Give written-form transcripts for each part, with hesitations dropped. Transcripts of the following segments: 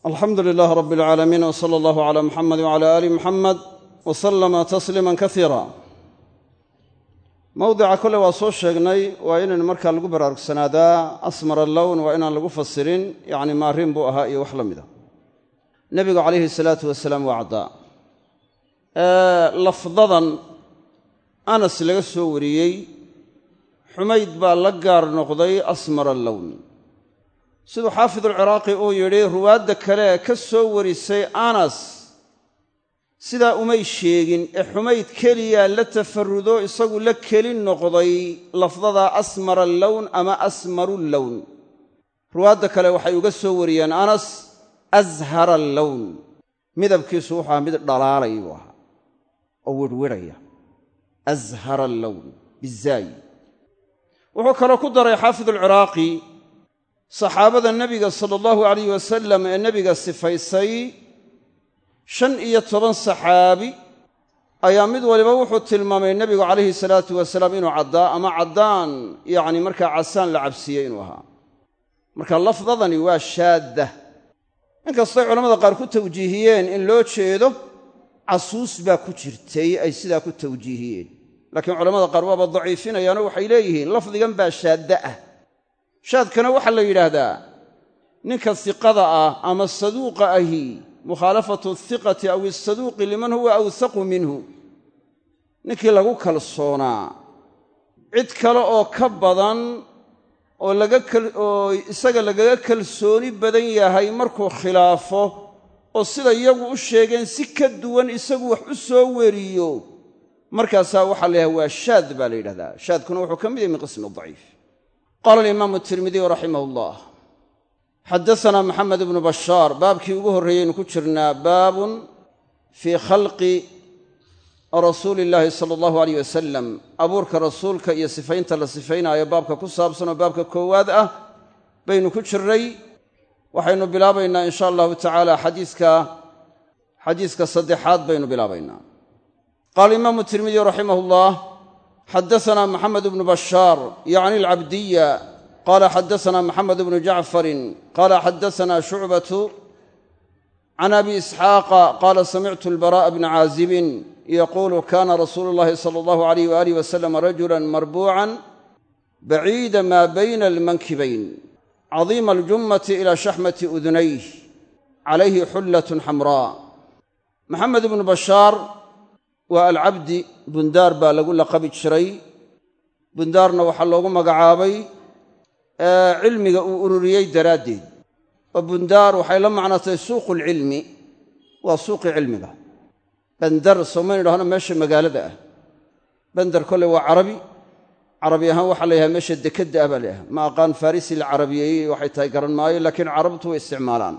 alxamdu lilaah rab اlcaalamiin wsala allahu cala muxamed wcala aali muxamed wasalama tasliima kasiira mowdica kole waa soo sheegnay waa inaynu markaa lagu baraarugsanaada asmar allown waa inaan lagu fasirin yacni maarin buu ahaa iyo wax la mida nebigu calayhi salaatu wasalaam waa caddaa lafdadan anas laga soo wariyey xumayd baa la gaar noqday asmar allown siduu xaafidulciraaqi uu yidhi ruwaadda kale ka soo warisay anas sidaa umay sheegin ee xumayd keliya la tafarudo isagu la keli noqday lafdada asmar allown ama asmaru lown ruwaadda kale waxay uga soo wariyeen anas ashara allown midabkiisu wuxuu ahaa mid dhalaalay buu ahaa oo wirhwirhaya ashara allown bizaayi wuxuu kaloo ku daray xaafidulciraaqi saxaabada nebiga sala allahu alayh wasalam ee nebiga sifaysay 15 saxaabi ayaa mid waliba wuxuu tilmaamay nebigu calayhi salaatu wasalaam inuu caddaa ama caddaan yacni markaa casaan la cabsiiyey inuu ahaa marka lafdadani waa shaadda inkastay culammada qaar ku tawjiihiyeen in loo jeedo casuus baa ku jirtay ay sidaa ku tawjiihiyeen laakiin culammada qaar waaba daciifinayaanoo waxay leeyihiin lafdigan baa shaadda ah shaadkana waxaa la yidhaahdaa ninka siqada ah ama saduuqa ahi mukhaalafatu hiqati aw isaduuqi liman huwa awsaqu minhu ninkii lagu kalsoonaa cid kale oo ka badan oo isaga lagaga kalsooni badan yahay markuu khilaafo oo sida iyagu u sheegeen si ka duwan isagu wax u soo weriyo markaasaa waxaa la yidhahda waa shaad baa la yidhahdaa shaadkuna wuxuu ka mid yahay min qismi daciif qaala alimaamu tirmidiy raximah ullah xaddasanaa maxamed ibnu bashaar baabkii ugu horreeyeynu ku jirnaa baabun fii khalqi rasuuli illaahi sala allahu alayh wasalam abuurka rasuulka iyo sifaynta la sifaynaayo baabka ku saabsan oo baabka koowaad ah baynu ku jirnay waxaynu bilaabaynaa in sha allahu tacaala xadiiska saddexaad baynu bilaabaynaa qaala imaamu tirmidiy raximah ullah xaddasanaa maxamed bnu bashaar yacni alcabdiya qaala xaddasanaa maxamed bnu jacfarin qaala xaddasanaa shucbatu can abi isxaaqa qaala samictu albaraa'a bna caazibin yaquulu kana rasuulu llahi sala allahu alayh waalih wasalam rajulan marbuucan baciida maa bayna almankibayn cadiima aljummati ila shaxmati udunayh calayhi xullatun xamraa maxamed bnu bashaar waa alcabdi bundaar baa lagu laqabi jiray bundaarna waxaa loogu magacaabay cilmiga uu ururiyey daraaddeed oo bundaar waxay la macnatay suuqulcilmi waa suuqii cilmiga bandar soomaynu idhahno meesha magaalada ah bandar kolley waa carabi ahaan waxaa la yidhaha meesha dekedda ah baa la yidhaha ma aqaan farisi la carabiyeeyey waxay tahay garan maayo laakiin carabtu way isticmaalaan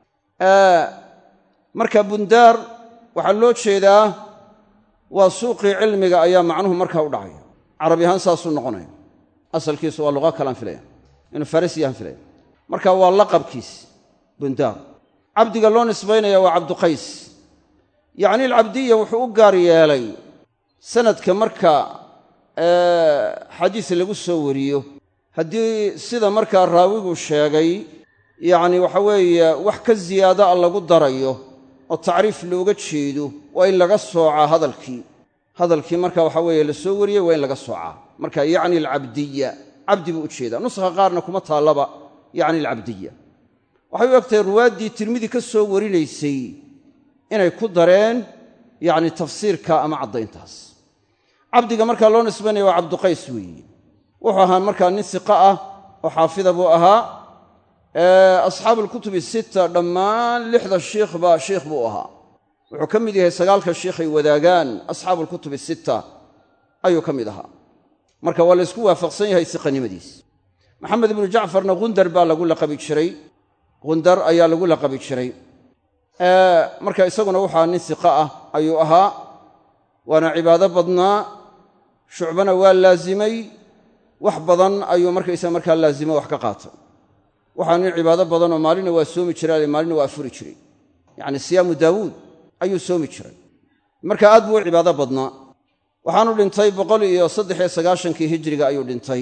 marka bundaar waxaa loo jeedaa waa suuqii cilmiga ayaa macnuhu markaa u dhacaya carabi ahaan saasuu noqonaya asalkiisu waa luqa kalaan filaya inuu farisi yahan filaya marka waa laqabkiis bundaar cabdiga loo nisbaynaya waa cabduqays yacni alcabdiya wuxuu u gaar yeelay sanadka marka xadiis lagu soo wariyo haddii sida markaa raawigu sheegay yacni waxa weeye wax ka ziyaada a lagu darayo oo tacriif looga jeedo waa in laga soocaa hadalkii marka waxa weeye la soo wariyey waa in laga soocaa marka yacni alcabdiya cabdi buu u jeedaa nuskha qaarna kuma taallaba yacni alcabdiya waxay u egtahay ruwaaddii tirmidi ka soo warinaysay inay ku dareen yacni tafsiirka ama caddayntaas cabdiga markaa loo nisbaynaya waa cabduqays weeye wuxuu ahaa markaa nin siqa ah oo xaafida buu ahaa asxaabu alkutubi sita dhammaan 6 shiikhba shiikh buu ahaa wuxuu ka mid yahay 9 shiikhay wadaagaan asxaabu alkutubi sita ayuu ka mid ahaa marka waa laysku waafaqsan yahay siqanimadiis maxamed ibnu jacfarna gundar baa lagu laqabi jiray gundar ayaa lagu laqabi jiray marka isaguna wuxaa nin siqa ah ayuu ahaa waana cibaado badnaa shucbana waa laazimay wax badan ayuu markaysa markaa laazimo wax ka qaatay waxaa nin cibaado badanoo maalina waa soomi jiray maalina waa afuri jiray yacni siyaamu daawuud ayuu soomi jiray marka aad buu cibaado badnaa waxaanu dhintay 193 hijriga ayuu dhintay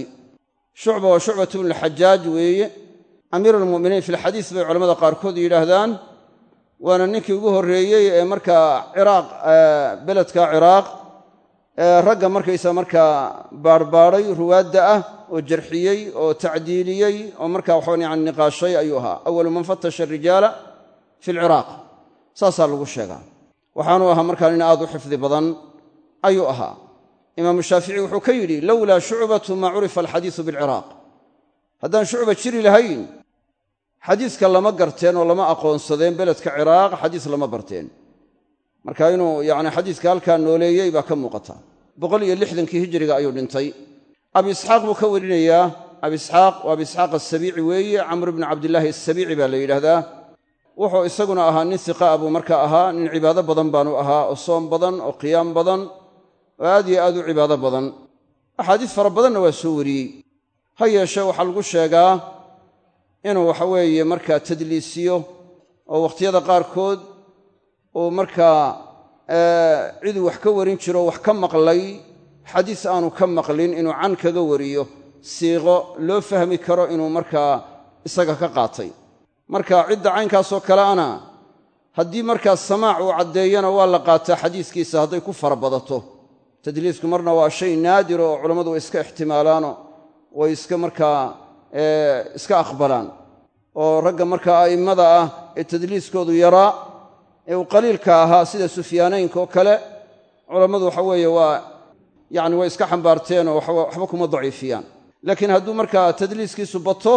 shucba waa shucbatu bnu lxajaaj weeye amiiru almu'miniin fi lxadiis bay culamada qaarkood yidhaahdaan waana ninkii ugu horreeyey ee markaa ciraaq beledka ciraaq ragga markaysa markaa baarbaaday ruwaadda ah oo jarxiyey oo tacdiiliyey oo markaa waxaan yani niqaashay ayuu ahaa awalu man fatasha arijaala fi alciraaq saasaa lagu sheegaa waxaanuu ahaa markaa nin aad u xifdi badan ayuu ahaa imaamu shaafici wuxuu ka yidhi lowlaa shucbatu maa curifa alxadiisu bilciraaq haddaan shucba jiri lahayn xadiiska lama garteen oo lama aqoonsadeen beledka ciraaq xadiis lama barteen marka inuu yani xadiiska halkaa nooleeyey baa ka muuqata 160kii hijriga ayuu dhintay abi isxaaq buu ka warinayaa abi isxaaq waa abi isxaaq asabiici weeye camr bni cabdillaahi asabiici baa la yidhaahdaa wuxuu isaguna ahaa nin hiqa buu markaa ahaa nin cibaado badan baanu ahaa oo soom badan oo qiyaam badan oo aad iyo aad u cibaado badan axaadiis fara badanna waa soo wariyey ha yeeshee waxaa lagu sheegaa inuu waxa weeye markaa tadliisiyo oo wakhtiyada qaarkood uu markaa ciduu wax ka warin jiro wax ka maqlay xadiis aanu ka maqlin inuu can kaga wariyo siiqo loo fahmi karo inuu markaa isaga ka qaatay marka cidda caynkaasoo kale ana haddii markaa samaac uu caddeeyana waa la qaataa xadiiskiisa hadday ku fara badato tadliisku marna waa shay naadiro oo culammadu way iska ixtimaalaano way iska markaa iska aqbalaan oo ragga markaa a'immada ah ee tadliiskoodu yaraa ee uu qaliilka ahaa sida sufyaanaynka oo kale culammadu waxa weeye waa yani way iska xambaarteenoo waxba kuma daciifiyaan laakiin hadduu markaa tadliiskiisu bato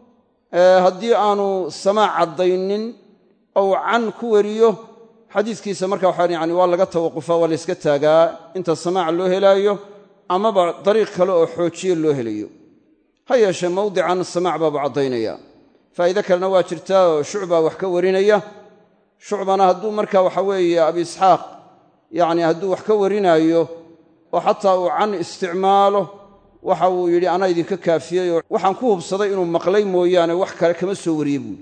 haddii aanu samaac caddaynin ou can ku wariyo xadiiskiisa marka waxaa yani waa laga tawaqufaa waa la yska taagaa inta samaac loo helaayo amaba dariiq kale oo xoojiye loo helayo ha yeeshee mawdican samaac baabu caddaynaya faa'iide kalena waa jirtaa oo shucbaa wax ka warinaya shucbana hadduu marka waxa weeye abi isxaaq yani hadduu wax ka warinaayo oo xataa uu can isticmaalo waxa uu yidhi anaa idinka kaafiyey oo waxaan ku hubsaday inuu maqlay mooyaane wax kale kama soo wariye buuri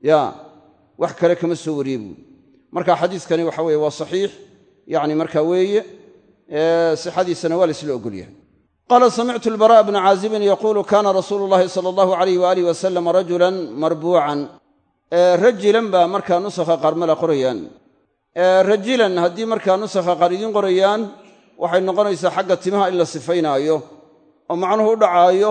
wax kale kama soo wariye buuri marka xadiiskani waxa weeye waa saxiix yani marka weeye sixadiisana waa laysla ogol yahay qaala samictu albara'a bna caazibin yaquulu kana rasuulu llahi sala allahu alayh waaalih wasalam rajulan marbuucan rajilan baa markaa nusakha qaar mala qorayaan rajilan haddii markaa nusakha qaar idiin qorayaan waxay noqonaysaa xagga timaha in la sifaynaayo oo macnuhu u dhacaayo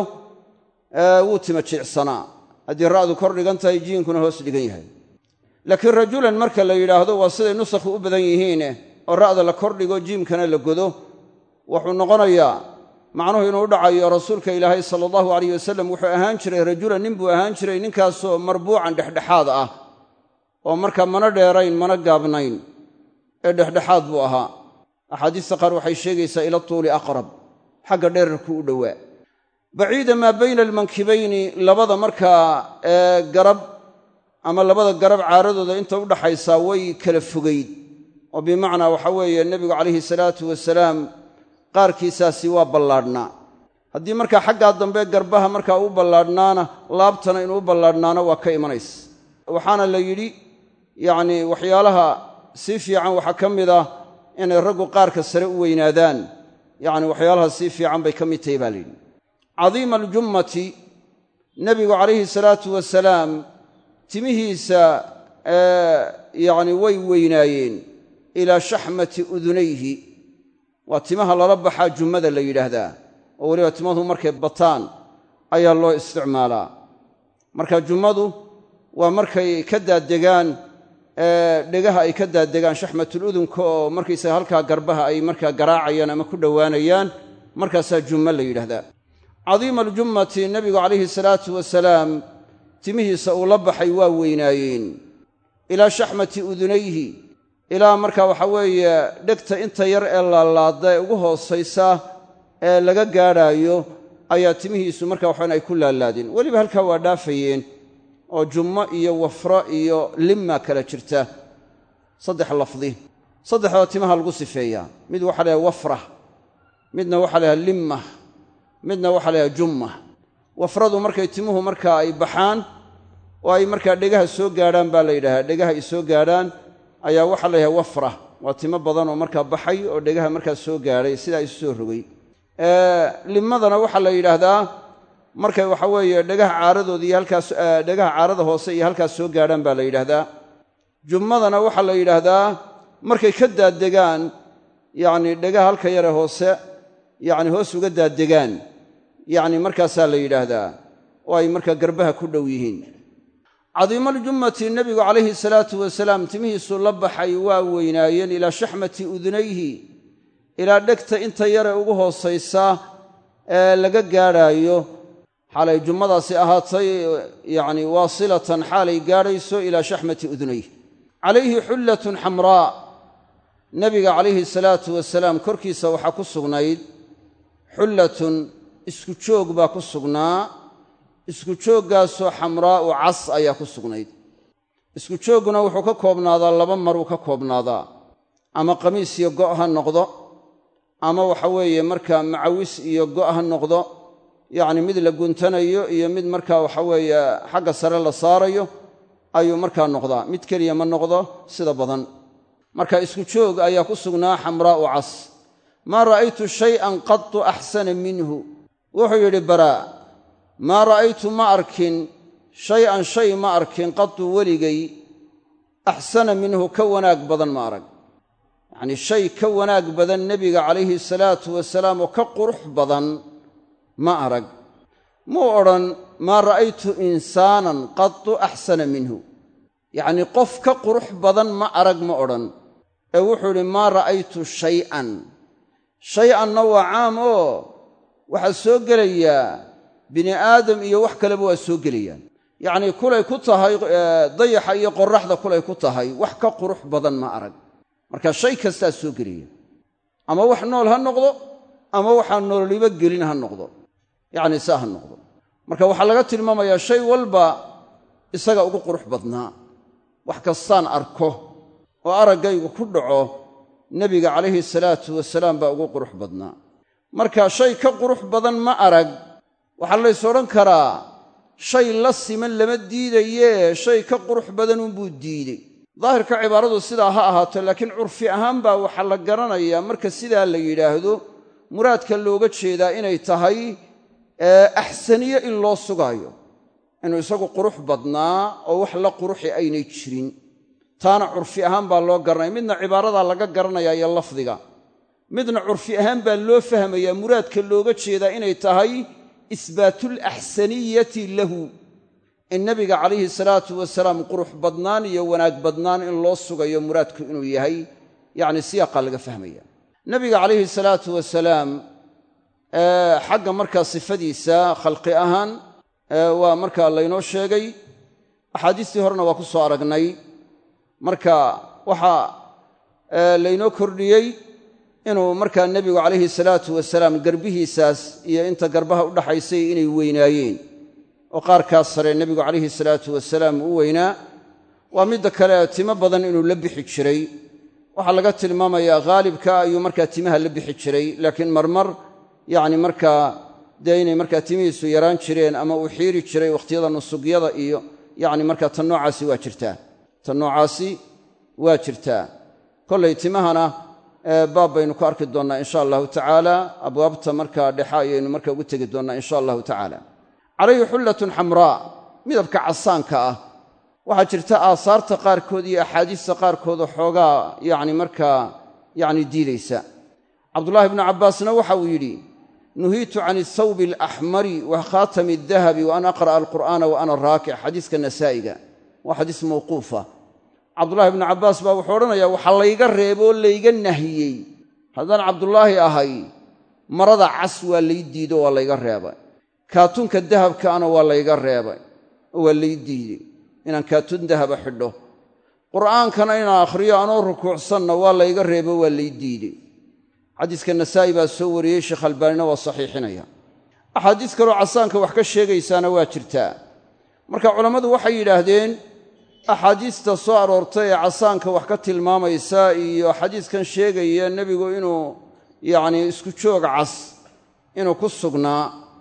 wuu tima jiicsanaa haddii ra'du kor dhigan tahay jiinkuna hoos dhigan yahay laakiin rajulan marka la yidhaahdo waa siday nusakhu u badan yihiine oo ra'da la kor dhigo jiimkana la godo wuxuu noqonayaa macnuhu inuu u dhacayo rasuulka ilaahay sala allahu alayh wasalam wuxuu ahaan jiray rajulan nin buu ahaan jiray ninkaasoo marbuucan dhexdhexaad ah oo markaa mana dheerayn mana gaabnayn ee dhexdhexaad buu ahaa axaadiista qaar waxay sheegaysaa ila tuuli aqrab xagga dheerarku u dhowaa baciida maa bayna almankibayni labada markaa garab ama labada garab caaradooda inta u dhaxaysaa way kala fogayd oo bimacnaa waxa weeye nebigu calayhi salaatu wasalaam qaarkiisaasi waa ballaadhnaa haddii markaa xaggaa dambe garbaha markaa u ballaadhnaana laabtana inuu u ballaadhnaana waa ka imanaysa waxaana la yidhi yacnii waxyaalaha si fiican waxaa ka mid ah inay raggu qaarka sare u weynaadaan yacni waxyaalaha si fiican bay ka mid tahay baa la yidhi cadiima aljummati nebigu calayhi salaatu wasalaam timihiisa yacni way weynaayeen ilaa shaxmati udunayhi waa timaha lala baxaa jummada la yidhaahdaa oo weliba timahu markay bataan ayaa loo isticmaalaa marka jummadu waa markay ka daaddegaan dhegaha ay ka daaddegaan shaxmatuludunka oo markaysaga halkaa garbaha ay markaa garaacayaan ama ku dhowaanayaan markaasaa jummo la yidhaahdaa cadiima aljummati nebigu calayhi salaatu wasalaam timihiisa uu la baxay waa weynaayeen ilaa shaxmati udunayhi ilaa markaa waxa weeye dhegta inta yar ee laalaadda ee ugu hoosaysa ee laga gaadhaayo ayaa timihiisu markaa waxaan ay ku laalaadeen weliba halkaa waa dhaafayeen oo jummo iyo wafro iyo limma kala jirta saddex lafdi saddexdoo timaha lagu sifeeyaa mid waxaa lahaha wafra midna waxaa lahaha limma midna waxaa lahaha jumma wafradu markay timuhu markaa ay baxaan oo ay markaa dhegaha soo gaadhaan baa la yidhahaa dhegaha ay soo gaadhaan ayaa waxaa la yidhaha wafra waa timo badan oo markaa baxay oo dhegaha markaa soo gaadhay sidaa isu soo rogay limmadana waxaa la yidhaahdaa markay waxa weeye dhegaha caaradooda iyo halkaas dhegaha caarada hoose iyo halkaas soo gaadhaan baa la yidhaahdaa jummadana waxaa la yidhaahdaa markay ka daaddegaan yacni dhegaha halka yare hoose yacni hoos uga daaddegaan yacni markaasaa la yidhaahdaa oo ay markaa garbaha ku dhow yihiin cadiimaljummati nebigu calayhi salaatu wasalaam timihiisu la baxay waa weynaayeen ilaa shaxmati udunayhi ilaa dhegta inta yare ugu hoosaysa ee laga gaadhaayo xaalay jummadaasi ahaatay yacni waasilatan xaalay gaadhayso ilaa shaxmati udunayhi calayhi xullatun xamraa nebiga calayhi salaatu wasalaam korkiisa waxaa ku sugnayd xullatun isku joog baa ku sugnaa isku jooggaasoo xamraa'u cas ayaa ku sugnayd isku joogguna wuxuu ka koobnaadaa laba maruu ka koobnaadaa ama qamiis iyo go' ha noqdo ama waxa weeye markaa macawis iyo go' ha noqdo yacni mid la guntanayo iyo mid markaa waxa weeye xagga sare la saarayo ayuu markaa noqdaa mid keliya ma noqdo sida badan marka isku joog ayaa ku sugnaa xamraa'u cas maa ra'aytu shay'an qattu axsana minhu wuxuu yidhi baraa maa ra'aytu ma arkin shay-an shay ma arkin qattu weligay axsana minhu ka wanaag badan ma arag yacnii shay ka wanaag badan nebiga calayhi salaatu wasalaam oo ka qurux badan ma arag muu odhan maa ra'aytu insaanan qattu axsana minhu yacnii qof ka qurux badan ma arag ma odhan ee wuxuu idhi maa ra'aytu shay'an shay-anna waa caam oo waxaa soo gelayaa bini aadam iyo wax kaleba waa soo gelayaan yacnii kulay ku tahay dayaxa iyo qorraxda kulay ku tahay wax ka qurux badan ma arag marka shay kastaa soo gelaya ama wax nool ha noqdo ama waxaan nooliba gelin ha noqdo yacnii saa ha noqdo marka waxaa laga tilmaamayaa shay walba isaga ugu qurux badnaa wax kastaan arko oo araggaygu ku dhaco nebiga calayhi salaatu wasalaam baa ugu qurux badnaa marka shay ka qurux badan ma arag waxaa lays odhan karaa shay la siman lama diidayee shay ka qurux badan unbuu diidey daahirka cibaaradu sidaa ha ahaato laakiin curfi ahaan baa waxaa la garanayaa marka sidaa la yidhaahdo muraadka looga jeedaa inay tahay axsaniye in loo sugaayo inuu isagu qurux badnaa oo wax la quruxi aynay jirin taana curfi ahaan baa loo garanaya midna cibaaradaa laga garanayaa iyo lafdiga midna curfi ahaan baa loo fahmayaa muraadka looga jeedaa inay tahay isbaatulaxsaniyati lahu in nebiga calayhi salaatu wasalaam qurux badnaan iyo wanaag badnaan in loo sugayo muraadku inuu yahay yacni siyaaqaa laga fahmaya nebiga calayhi salaatu wasalaam xagga markaa sifadiisa khalqi ahaan waa markaa laynoo sheegay axaadiistii horena waa ku soo aragnay marka waxaa laynoo kordhiyey inuu markaa nebigu calayhi salaatu wasalaam garbihiisaas iyo inta garbaha u dhaxaysay inay weynaayeen oo qaarkaas sare nebigu calayhi salaatu wasalaam u weynaa waa midda kale timo badan inuu la bixi jiray waxaa laga tilmaamayaa haalibka ayuu markaa timaha la bixi jiray laakiin marmar yacni markaa dee inay markaa timihiisu yaraan jireen ama uu xiiri jiray wakhtiyada nusugyada iyo yacni markaa tan noocaasi waa jirtaa tan noocaasi waa jirtaa kollay timahana baab baynu ku arki doonnaa insha allahu tacaala abwaabta markaa dhexa ayaynu markaa ugu tegi doonnaa insha allahu tacaala calayhi xullatun xamraa midabka casaanka ah waxaa jirta aasaarta qaarkood iyo axaadiista qaarkoodoo xoogaa yacni markaa yacni diidaysa cabdullaahi bnu cabbaasna waxa uu yidhi nuhiitu can athawbi alaxmari wa khaatami adahabi wa an aqra'a alqur'aana wa ana raakic xadiiska nasaa'iga waa xadiis mawquufa cabdullaahi bnu cabbaas baa wuxuu odhanayaa waxaa layga reeboo layga nahiyey haddaan cabdullaahi ahay marada cas waa lay diido waa layga reebay kaatunka dahabkaana waa layga reebay oo waa lay diidey inaan kaatun dahaba xidho qur'aankana inaan akhriyo anoo rukuucsanna waa layga reebo waa lay diidey xadiiska nasaa'i baa soo wariyey sheekh albaanina waa saxiixinaya axaadiis kaloo casaanka wax ka sheegaysaana waa jirtaa marka culammadu waxay yidhaahdeen axaadiista soo aroortay ee casaanka wax ka tilmaamaysa iyo xadiiskan sheegaya nebigu inuu yacnii isku joog cas inuu ku sugnaa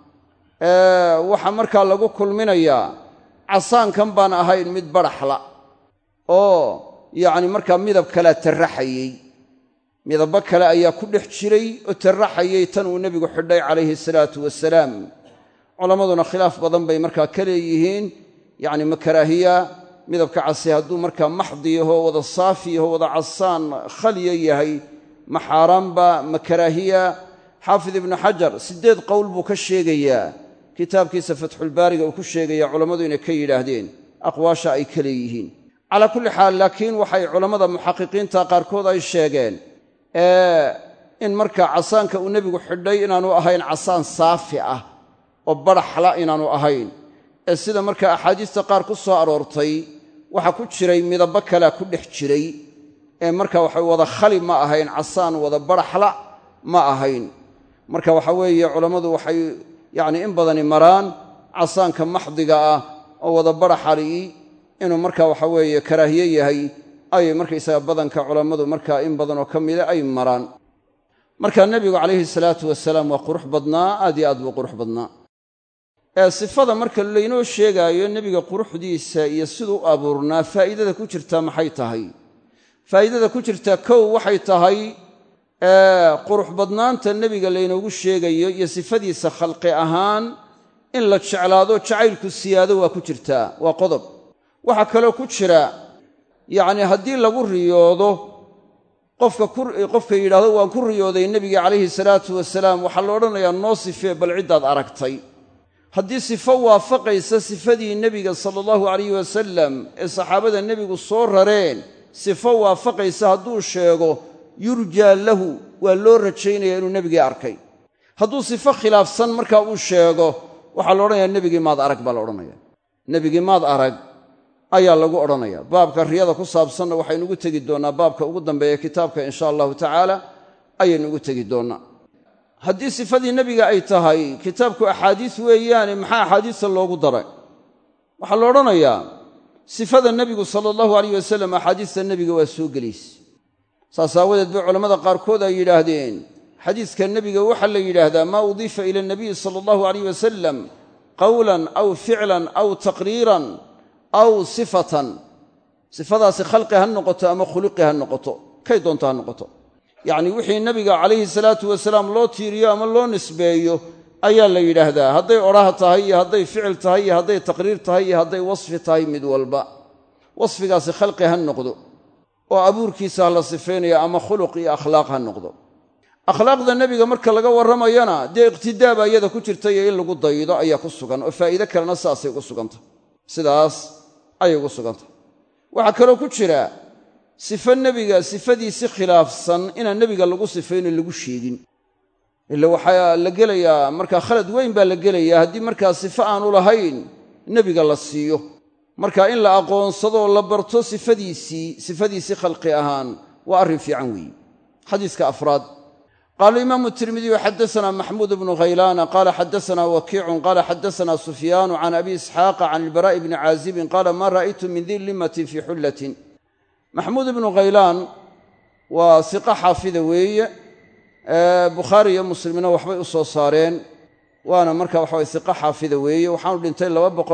waxaa markaa lagu kulminayaa casaankan baan ahayn mid badhaxla oo yacni markaa midab kalea tarraxayey midabbo kale ayaa ku dhex jiray oo tarraxayey tan uu nebigu xidhay calayhi salaatu wasalaam culammaduna khilaaf badan bay markaa ka leeyihiin yacni ma karaahiya midabka casi hadduu markaa maxdi yaho wada saafi yaho wada casaan khaliya yahay ma xaaraanba ma karaahiya xaafid ibnu xajar 8 qowl buu ka sheegayaa kitaabkiisa fatxulbaariga uu ku sheegaya culammadu inay ka yidhaahdeen aqwaasha ay ka leeyihiin calaa kulli xaal laakiin waxay culammada muxaqiqiinta qaarkood ay sheegeen in markaa casaanka uu nebigu xidhay inaanu ahayn casaan saafi ah oo baraxla inaanu ahayn ee sida markaa axaadiista qaar ku soo aroortay waxa ku jiray midabbo kalea ku dhex jiray ee marka waxa wada khali ma ahayn casaan wada baraxla ma ahayn marka waxa weeye culammadu waxay yacni in badani maraan casaanka maxdiga ah oo wada baraxali inuu marka waxa weeye karaahiye yahay ayay markaysaga badanka culammadu markaa in badan oo ka mida ay maraan markaa nebigu calayhi salaatu wasalaam waa qurux badnaa aad iyo aad buu qurux badnaa sifada marka laynoo sheegaayo nebiga quruxdiisa iyo siduu u abuurnaa faa'iidada ku jirtaa maxay tahay faa'iidada ku jirtaa kow waxay tahay qurux badnaanta nebiga laynoogu sheegayo iyo sifadiisa khalqi ahaan in la jeclaado jacaylku siyaado waa ku jirtaa waa qodob waxaa kaloo ku jira yacni haddii lagu riyoodo qofka yidhahdo waan ku riyooday nebiga calayhi salaatu wasalaam waxaa la odhanayaa noo sifee bal ciddaad aragtay haddii sifo waafaqaysa sifadii nebiga sala allahu calayhi wasalam ee saxaabada nebigu soo rareen sifo waafaqaysa hadduu sheego yurjaa lahu waa loo rajaynaya inuu nebigii arkay hadduu sifo khilaafsan markaa uu sheego waxaa la odhanayaa nebigii maad arag baa la odhanaya nebigii maad arag ayaa lagu odhanaya baabka riyada ku saabsanna waxaynu ugu tegi doonnaa baabka ugu dambeeya kitaabka insha allahu tacaala ayaynu ugu tegi doonnaa haddii sifadii nebiga ay tahay kitaabku axaadiis weeyaane maxaa axaadiista loogu daray waxaa la odhanayaa sifada nebigu sala allahu alayh wasalam axaadiista nebiga waa soo gelaysa saas aawadeed bay culammada qaarkood ay yidhaahdeen xadiiska nebiga waxaa la yidhaahdaa maa udiifa ila nabiyi sala allahu alayh wasalam qawlan aw ficlan aw taqriiran aw sifatan sifadaasi khalqi ha noqoto ama khuluqi ha noqoto kay doonto ha noqoto yacni wixii nebiga calayhi salaatu wasalaam loo tiiriyo ama loo nisbeeyo ayaa la yidhaahdaa hadday odhaha tahay iyo hadday ficil tahay iyo hadday taqriir tahay iyo hadday wasfi tahay mid walba wasfigaasi khalqi ha noqdo oo abuurkiisa ha la sifaynayo ama khuluq iyo akhlaaq ha noqdo akhlaaqda nebiga marka laga warramayana dee iqtidaaba iyada ku jirta iyo in lagu daydo ayaa ku sugan oo faa'iide kalena sidaasay ugu sugantah sidaas ayay ugu sugantah waxaa kaloo ku jira sifo nebiga sifadiisi khilaafsan inaan nebiga lagu sifayno lagu sheegin ila waxaa la gelayaa markaa khalad weyn baa la gelayaa haddii markaa sifo aanu lahayn nebiga la siiyo marka in la aqoonsadoo la barto sifadiisii khalqi ahaan waa arrin fiican weeye xadiiska afraad qaala imaamu tirmidiyu xadasanaa maxmuud bnu khaylaana qaala xadasanaa wakiicun qaala xadasanaa sufyaanu can abi isxaaqa can ilbaraa'i bni caazibin qaala maa ra'aytu min di limatin fii xullatin maxmuud ibnu khaylaan waa siqa xaafida weeye bukhaari iyo muslimna waxbay u soo saareen waana marka waxaway siqa xaafida weeye waxaanu dhintay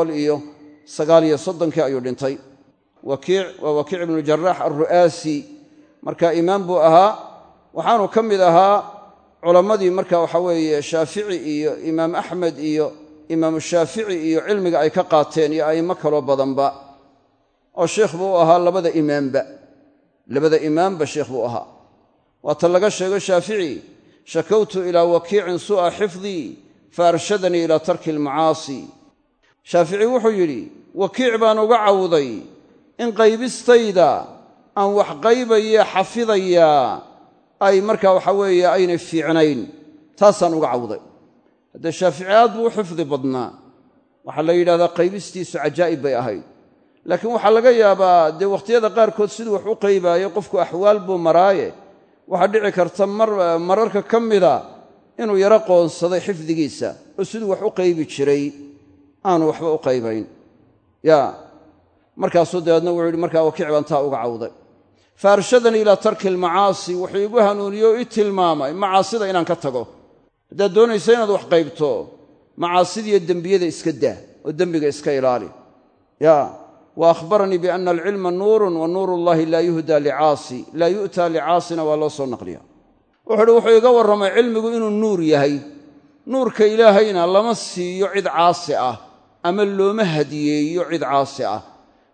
239 ayuu dhintay wakiic waa wakiic ibnu jaraax alru'aasi marka imaam buu ahaa waxaanu ka mid ahaa culammadii marka waxa weeye shaafici iyo imaam axmed iyo imaamu shaafici iyo cilmiga ay ka qaateen iyo a'immo kaloo badanba oo sheekh buu ahaa labada imaamba sheekh buu ahaa waata laga sheego shaafici shakawtu ilaa wakiicin suu'a xifdii fa arshadanii ilaa tarki almacaasi shaafici wuxuu yidhi wakiic baan uga cawday in qaybistayda aan wax qaybaye xafidayaa ay markaa waxa weeye aynay fiicnayn taasaan uga cawday haddee shaafici aad buu u xifdi badnaa waxaa la yidhahdaa qaybistiisu cajaa'ib bay ahayd laakiin waxaa laga yaabaa dee wakhtiyada qaarkood siduu wax u qaybaayo qofku axwaal buu maraaye waxaa dhici karta mararka ka mida inuu yaro qoonsaday xifdigiisa oo siduu wax u qaybi jiray aanu waxba u qaybayn markaasuu dabeedna wuxuu yidhi markaa wakiic baan taa uga cawday fa arshadanii ilaa tarki almacaasi wuxuu igu hanuuniye o i tilmaamay macaasida inaan ka tago haddaad doonaysa inaad wax qaybto macaasidiiyo dembiyada iska daa oo dembiga iska ilaali wa akhbaranii bianna alcilma nuurun wa nuuru llahi laa yuhdaa licaasi laa yu'taa licaasina waa loo soo naqliya wuxuu uhi wuxuu iga warramay cilmigu inuu nuur yahay nuurka ilaahayna lama siiyo cid caasi ah ama looma hadiyeeyo cid caasi ah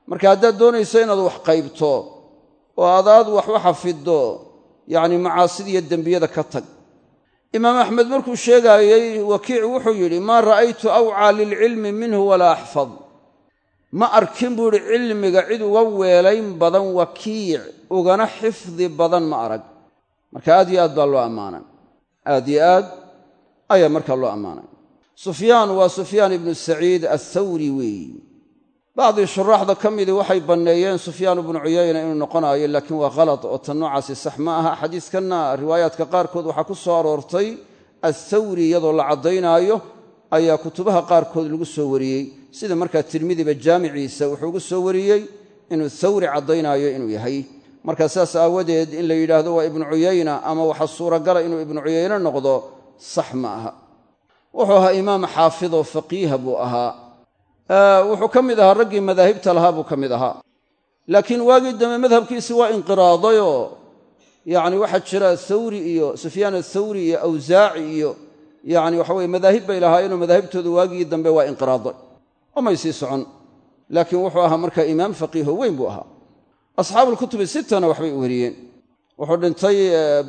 marka haddaad doonayso inaad wax qaybto oo adaad wax u xafiddo yacni macaasida iyo dembiyada ka tag imaam axmed markuu sheegaayey wakiic wuxuu yidhi maa ra'aytu awcaa lilcilmi minhu walaa axfad ma arkin buu idhi cilmiga cid uga weelayn badan wakiic ugana xifdi badan ma arag marka aad iyo aad baa loo ammaanay aad iyo aad ayaa markaa loo ammaanay sufyaan waa sufyaan ibnu saciid athawri weeyi bacdii shuraaxda ka midii waxay banneeyeen sufyaan ibnu cuyayna inuu noqonaayo laakiin waa khalad oo tan noocaasi sax ma aha xadiiskanna riwaayaadka qaarkood waxaa ku soo aroortay athawri iyadoo la caddaynaayo ayaa kutubaha qaarkood lagu soo wariyey sida markaa tirmidiba jaamiciisa wuxuu ugu soo wariyey inuu thawri caddaynaayo inuu yahay markaa saas aawadeed in la yidhaahdo waa ibnu cuyayna ama waxa suuragala inuu ibnu cuyayne noqdo sax ma aha wuxuu ahaa imaam xaafidoo faqiiha buu ahaa wuxuu ka mid ahaa raggii madaahibta lahaa buu ka mid ahaa laakiin waagii dambe madhabkiisi waa inqiraadayoo yacni waxaa jira thawri iyo sufyaan athawri iyo awsaaci iyo yacni waxa weye madaahib bay lahaayeenoo madaahibtooda waagii dambe waa inqiraaday oo may sii socon laakiin wuxuu ahaa markaa imaam faqiiho weyn buu ahaa asxaabuulkutubi sittana waxbay u wariyeen wuxuu dhintay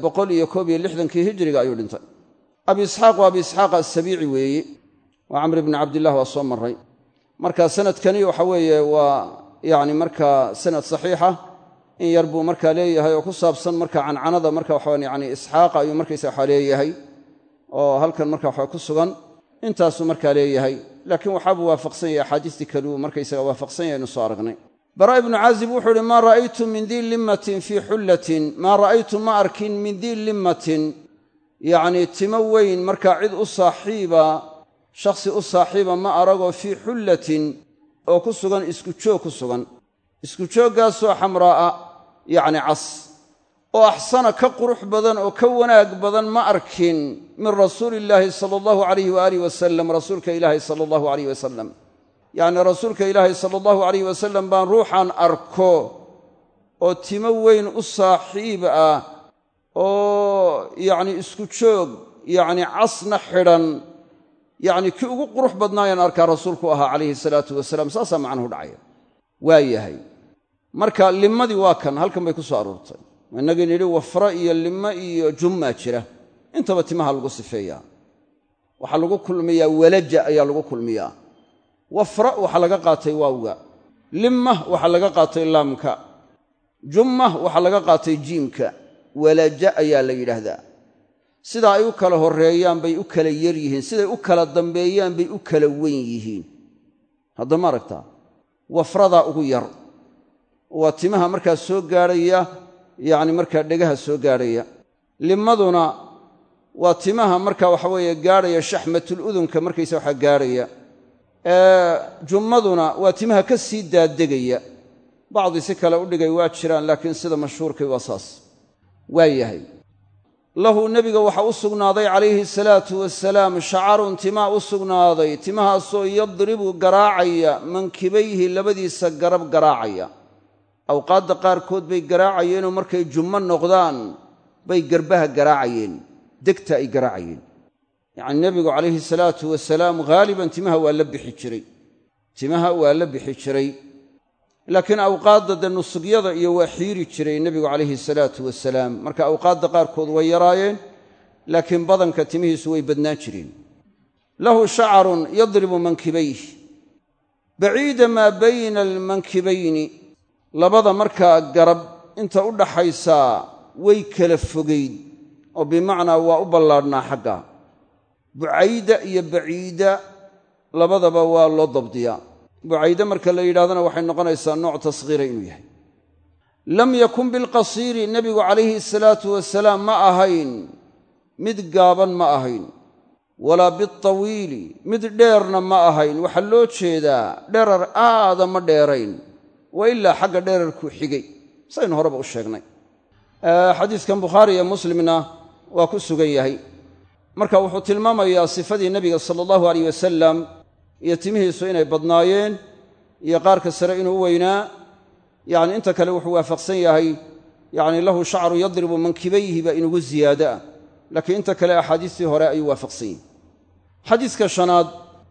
161 hijriga ayuu dhintay abi isxaaq waa abi isxaaq asabiici weeye waa camr ibni cabdillah waa soo marray marka sanadkani waxa weeye waa yacni markaa sanad saxiixa in yar buu markaa leeyahay oo ku saabsan marka cancanada marka waxaan yacni isxaaqa ayuu markaysa waxaa leeyahay oo halkan marka waxaa ku sugan intaasuu markaa leeyahay laakiin waxaabuu waafaqsan yahay axaadiistii kaluu markaysaga waafaqsan yahay inu soo aragnay bara ibnu caazib wuxuu uhi maa ra'aytu min dii limmatin fii xullatin maa ra'aytu ma arkin min dii limmatin yacnii timo weyn markaa cid u saaxiiba shakhsi u saaxiiba ma aragoo fii xullatin oo ku sugan isku joog ku sugan isku jooggaasoo xamraa'a yacni cas oo axsana ka qurux badan oo ka wanaag badan ma arkin min rasuuliillaahi sala allahu calayhi waaalih wasalam rasuulka ilaahi sala allahu calayh wasalam yacni rasuulka ilaahi sala allahu calayh wasalam baan ruuxan arko oo timo weyn u saaxiib ah oo yacni isku joog yacni casna xidhan yacni kii ugu qurux badnaayaan arkaa rasuulku ahaa calayhi salaatu wasalaam saasaa macnuhu dhacaya waa yahay marka limmadii waa kan halkan bay ku soo aroortay innagii nidhi wafra iyo limmo iyo jummaa jira intaba timaha lagu sifeeyaa waxaa lagu kulmiyaa walaja ayaa lagu kulmiyaa wafra waxaa laga qaatay waawga limma waxaa laga qaatay laamka jumma waxaa laga qaatay jiimka walaja ayaa la yidhaahdaa sidaa ay u kala horreeyaan bay u kala yar yihiin siday u kala dambeeyaan bay u kala weyn yihiin hadda ma aragtaa wafradaa ugu yar waa timaha markaa soo gaadhaya yacni markaa dhegaha soo gaadhaya limmaduna waa timaha markaa waxa weeye gaadhaya shaxmatul udunka markaysa waxaa gaadhaya jummaduna waa timaha ka sii daadegaya bacdi si kale u dhigay waa jiraan laakiin sida mashhuurkay waa saas waa yahay lahu nebiga waxaa u sugnaaday calayhi salaatu wasalaam shacarun timaa u sugnaaday timahaasoo yadribu garaacaya mankibayhi labadiisa garab garaacaya awqaadda qaarkood bay garaacayeenoo markay jummo noqdaan bay garbaha garaacayeen degta ay garaacayeen yacni nebigu calayhi salaatu wasalaam haaliban timaha waa la bixi jiray timaha waa la bixi jiray laakiin awqaadda dee nusugyada iyo waa xiiri jiray nebigu calayhi salaatu wasalaam marka awqaadda qaarkood way yaraayeen laakiin badanka timihiisu way badnaan jireen lahu shacarun yadribu mankibayh baciida maa bayna almankibayni labada markaa garab inta u dhaxaysaa way kala fogayd oo bimacnaa waa u ballaadhnaa xagga bucayda iyo baciida labadaba waa loo dabdiyaa bucayde marka la yidhahdana waxay noqonaysaa nooc tasghiira inuu yahay lam yakun bilqasiiri nebigu calayhi salaatu wasalaam ma ahayn mid gaaban ma ahayn walaa biltawiili mid dheerna ma ahayn waxaa loo jeedaa dherar aada ma dheerayn wa ilaa xagga dherarkuu xigay saynu horeba u sheegnay xadiiskan bukhaari iyo muslimna waa ku sugan yahay marka wuxuu tilmaamayaa sifadii nebiga sala allahu alayh wasalam iyo timihiisu inay badnaayeen iyo qaarka sare inuu weynaa yacni inta kale wuxuu waafaqsan yahay yacni lahu shacru yadribu mankibayhi baa inugu ziyaado ah laakiin inta kale axaadiistii hore ayuu waafaqsan yahay xadiiska shanaad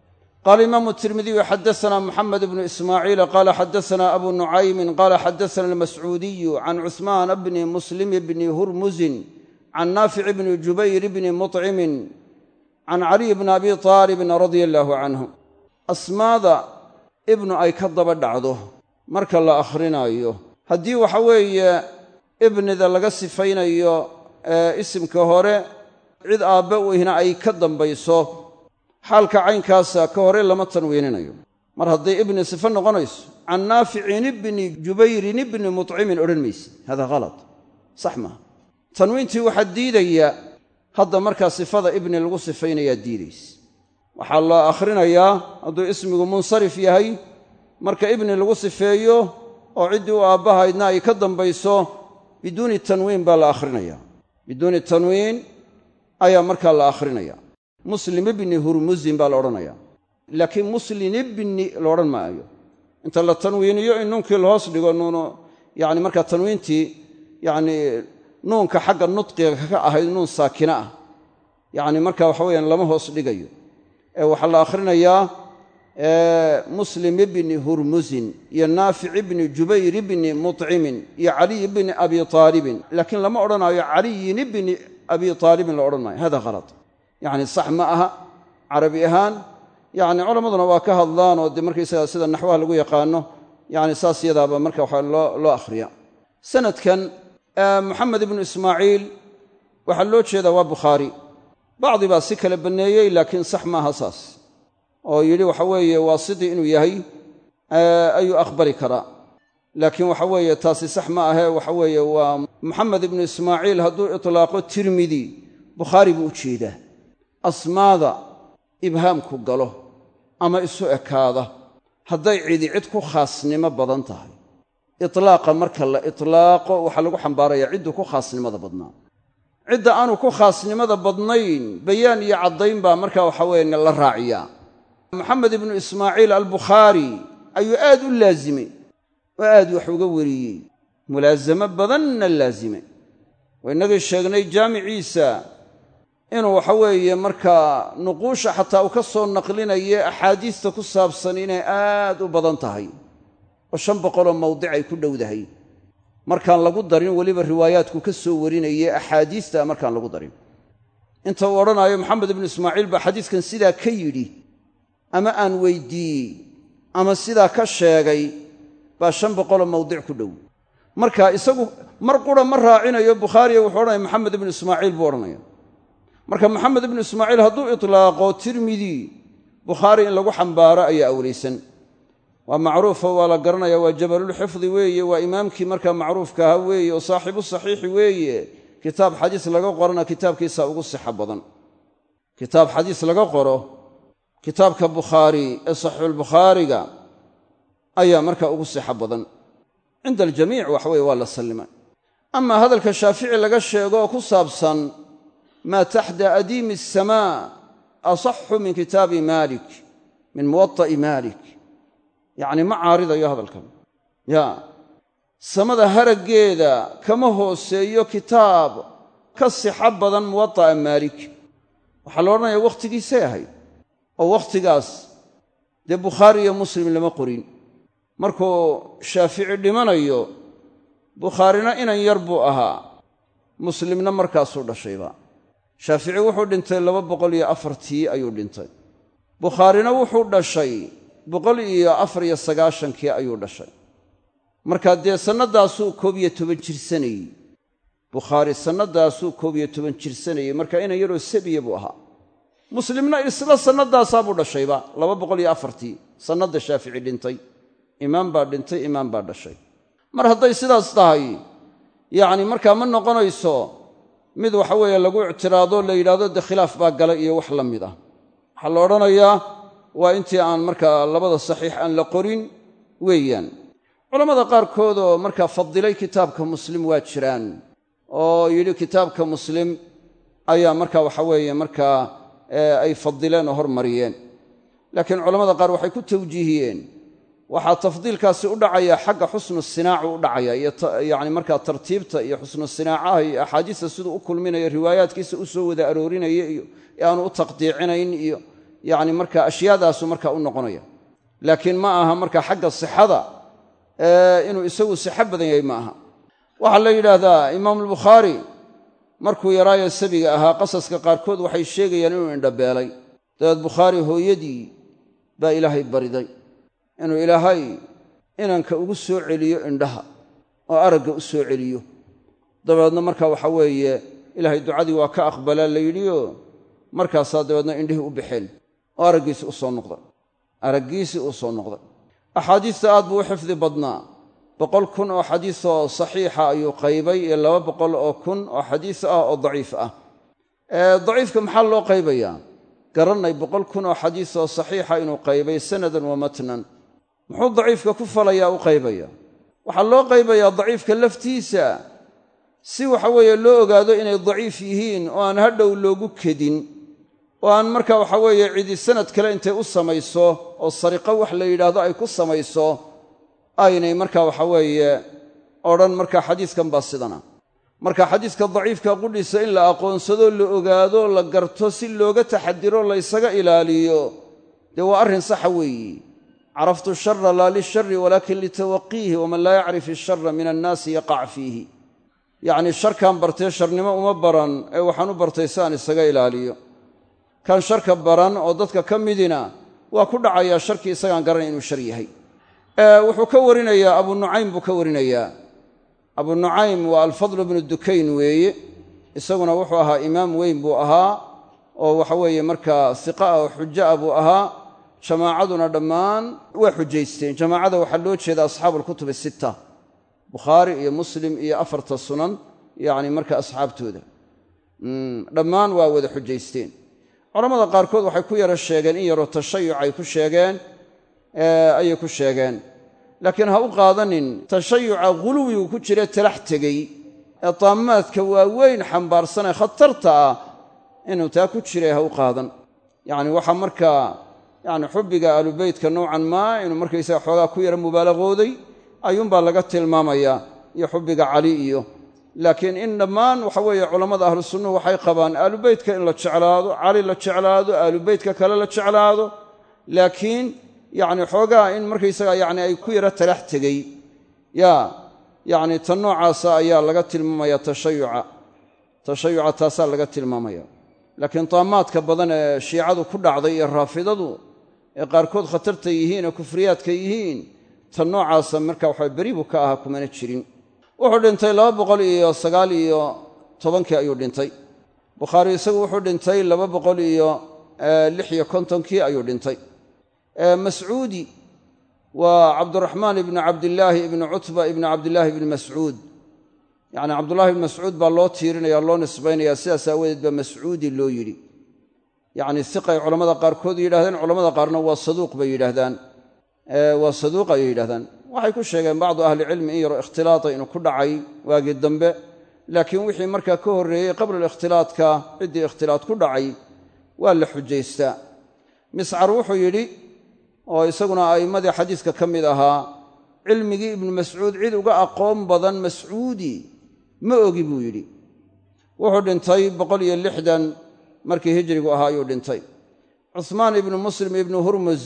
قال الإمام الترمذي حدثنا محمد بن إسماعيل قال حدثنا أبو نعيم قال حدثنا المسعودي عن عثمان بن مسلم بن هرمز عن نافع بن جبير بن مطعم عن علي بن أبي طالب رضي الله عنه أسماada ibnu ay ka daba dhacdo marka la akhrinayo haddii waxa weeye ibnida laga sifaynayo isimka hore cid aabbe u ihna ay ka dambayso xaalka caynkaasa ka hore lama tanwiininayo mar hadday ibni sifo noqonayso can naaficin ibni jubayrin ibni mutcimin odhan mayse hada halad sax maaha tanwiintii waxaa diidaya hadda markaa sifada ibni lagu sifaynayaa diidaysa waxaa la akhrinayaa hadduu ismigu munsarif yahay marka ibni lagu sifeeyo oo ciddii u aabbahaydna ay ka dambayso biduuni tanwiin baa la akhrinayaa biduuni tanwiin ayaa markaa la akhrinaya muslim ibni hurmuzin baa la odhanayaa laakiin muslim ibni la odhan maayo inta la tanwiiniyo in nuunkii la hoos dhigo nuuno yani markaa tanwiintii yani nuunka xagga nudqiga ka ahayd nuun saakina ah yani marka waxa weeyaan lama hoos dhigayo waxaa la akhrinayaa muslim ibni hurmuzin iyo naafic ibni jubayr ibni mutcimin iyo caliy ibni abi aalibin laakiin lama odhanaayo caliyin ibni abi aalibin la odhan maayo hada halad yani sax ma aha carabi ahaan yani culammaduna waa ka hadlaan oo de markaysaga sida naxwaha lagu yaqaano yani saas yadaaba marka waxa loo akhriya sanadkan moxamed ibnu ismaaciil waxaa loo jeedaa waa bukhaari bacdi baa si kale banneeyey laakiin sax maaha saas oo yidhi waxa weeye waasidii inuu yahay ayuu aqbali karaa laakiin waxa weeye taasi sax ma ahee waxa weeye waa moxamed ibnu ismaaciil hadduu itlaaqo tirmidi bukhaari buu u jeedaa asmaada ibhaamku galo ama isu ekaada hadday cidi cid ku khaasnimo badan tahay itlaaqa marka la itlaaqo waxaa lagu xambaarayaa cidduu ku khaasnimada badnaa cidda aanu ku khaasnimada badnayn bayaan iyo caddayn baa markaa waxa weeye la raaciyaa moxamed ibnu ismaaciil albukhaari ayuu aad u laazimay oo aad wax uga wariyey mulaasamo badanna laazimay waa innagii sheegnay jaamiciisa inuu waxa weeye markaa nuquusha xataa uu ka soo naqlinaye axaadiista ku saabsan inay aad u badan tahay oo 500 mawdic ay ku dhowdahay markaan lagu darin weliba riwaayaadku ka soo warinayay axaadiista markaan lagu darin inta uu odhanaayo moxamed ibnu ismaaciil baa xadiiskan sidaa ka yidhi ama aan weydiiyey ama sidaa ka sheegay baa 500 mawdic ku dhow marka isagu mar qura ma raacinayo bukhaariya wuxuu odhanaya moxamed ibnu ismaaciil buu odhanaya marka moxamed ibnu ismaaciil hadduu itlaaqo tirmidi bukhaari in lagu xambaaro ayaa awlaysan waa macruufo waa la garanaya waa jabalulxifdi weeye waa imaamkii markaa macruufka ahaa weeye oo saaxiibu saxiixi weeye kitaab xadiis laga qorana kitaabkiisa ugu sixa badan kitaab xadiis laga qoro kitaabka bukhaari ee saxiixulbukhaariga ayaa markaa ugu sixa badan cinda aljamiic wax weye waa la sallimay amaa hadalka shaafici laga sheego oo ku saabsan maa taxta adiimi asamaa asaxu min kitaabi maalik min muwaطa'i maalik yacni ma caaridayo hadalkan yaa samada haraggeeda kama hooseeyo kitaab ka sixo badan muwaطa'a maalik waxaa la odhanaya wakhtigiisay ahayd oo wakhtigaas dee bukhaari iyo muslim lama qorin markuu shaafici dhimanayo bukhaarina inan yar buu ahaa muslimna markaasuu dhashayba shaafici wuxuu dhintay 204 ayuu dhintay bukhaarina wuxuu dhashay 194 ayuu dhashay markaa dee sannadaasuu 11 jirsanayey bukhaari sannadaasuu 11 jirsanayey marka inan yaroo sabiya buu ahaa muslimna isla sannadaasaabuu dhashayba 204 sannada shaafici dhintay imaam baa dhintay imaam baa dhashay mar hadday sidaas tahay yacni markaa ma noqonayso mid waxa weeye lagu ictiraado la yidhahdo dee khilaaf baa gala iyo wax la mid ah waxaa la odhanayaa waa intii aan markaa labada saxiix aan la qorin weeyaan culammada qaarkood oo markaa fadilay kitaabka muslim waa jiraan oo yidhi kitaabka muslim ayaa markaa waxa weeye markaa ay fadileen oo hormariyeen laakiin culammada qaar waxay ku tawjiihiyeen waxaa tafdiilkaasi u dhacaya xagga xusnu sinaacu u dhacaya iyo yacni markaa tartiibta iyo xusnu sinaacaha iyo axaadiista siduu u kulminayo riwaayaadkiisa u soo wada aroorinaya iyo aanu u taqdiicinayn iyo yacni marka ashyaadaasu marka u noqonaya laakiin ma aha marka xagga sixada inuu isagu sixo badan yahay ma aha waxaa la yidhaahdaa imaamulbukhaari markuu yaraayo sabiga ahaa qasaska qaarkood waxay sheegayaan inuu indhabeelay dabeed bukhaari hooyadii baa ilaahay bariday inuu ilaahay inanka ugu soo celiyo indhaha oo aragga u soo celiyo dabeedna marka waxa weeye ilaahay ducadii waa ka aqbalaa la yidhioo markaasaa dabeedna indhihii u baxeen oo araggiisii u soo noqday axaadiista aad buu u xifdi badnaa 100 kun oo xadiisoo saxiixa ayuu qaybay iyo 200 oo kun oo xadiis ah oo daciif ah daciifka maxaa loo qaybayaa garannay 100 kun oo xadiisoo saxiixa inuu qaybay sanadan wa matnan muxuu daciifka ku falayaa u qaybaya waxaa loo qaybayaa daciifka laftiisa si waxa weeye loo ogaado inay daciif yihiin oo aan hadhow loogu kedin oo aan marka waxa weeye cidi sanad kale intay u samayso oo sariqo wax la yidhaahdo ay ku samayso aynay marka waxa weeye odhan marka xadiiskan baa sidana marka xadiiska daciifka qudhiisa in la aqoonsado la ogaado la garto si looga taxadiro la isaga ilaaliyo dee waa arrin saxa weeyi caraftu shara laa lishari walaakin litawaqiihi waman laa yacrif ishara min annaasi yaqac fiihi yacni sharkaan bartee sharnimo uma baran ee waxaan u bartay si aan isaga ilaaliyo kan sharka baran oo dadka ka midina waa ku dhacayaa sharkii isagaan garanay inuu shar yahay wuxuu ka warinayaa abu nucaym buu ka warinayaa abu nucaym waa alfadl bnu dukayn weeye isaguna wuxuu ahaa imaam weyn buu ahaa oo waxa weeye markaa hiqa ah oo xujo ah buu ahaa jamaacaduna dhammaan waa xujaysteen jamaacada waxaa loo jeeda asxaabu alkutub asitta bukhaari iyo muslim iyo 4 sunan yacni marka asxaabtooda dhammaan waa wada xujaysteen culamada qaarkood waxay ku yaro sheegeen in yaroo tashayuc ay ku sheegeen ayay ku sheegeen laakiin ha u qaadanin tashayuca ghuluwigu ku jira talax tegey ee taamaadka waaweyn xambaarsanee khatarta ah inuu taa ku jiray ha u qaadan yacni waxaa markaa yacni xubbiga aalubeytka nowcan maa inuu markaysaga xoogaa ku yaro mubaalaqooday ayuunbaa laga tilmaamayaa iyo xubbiga cali iyo laakiin in dhammaan waxa weeye culammada ahlu sunnuhu waxay qabaan aalubeytka in la jeclaado cali la jeclaado aalubeytka kale la jeclaado laakiin yacni xoogaa in markaysaga yacni ay ku yaro talax tegey yacni tan noocaasa ayaa laga tilmaamaya tashayuca taasaa laga tilmaamaya laakiin taamaadka badan ee shiicadu ku dhacday iyo raafidadu ee qaarkood khatarta yihiin oo kufriyaadka yihiin tan noocaasa marka waxa beribu ka ahaa kumana jirin wuxuu dhintay 219 ayuu dhintay bukhaari isagu wuxuu dhintay 256 ayuu dhintay mascuudi waa cabduraxmaan ibnu cabdillaahi ibnu cutba ibnu cabdillaahi ibni mascuud yacni cabdullahi ibni mascuud baa loo tiirinaya loo nisbaynayaa sidaas aawadeed baa mascuudi loo yidhi yacni hiqay culammada qaarkood yidhahdeen culamada qaarna waa saduuq bay yidhaahdaan waa saduuq ayay yidhahdaan waxay ku sheegeen bacdu ahlicilmi in yaro ikhtilaata inuu ku dhacay waagii dambe laakiin wixii markaa ka horreeyey qabla alikhtilaatka ciddii ikhtilaat ku dhacay waa la xujaystaa miscar wuxuu yidhi oo isaguna a'immadii xadiiska ka mid ahaa cilmigii ibnu mascuud cid uga aqoon badan mascuudi ma ogi buu yidhi wuxuu dhintay 160 markii hijrigu ahaa ayuu dhintay cuhmaan ibnu muslim ibnu hurmuz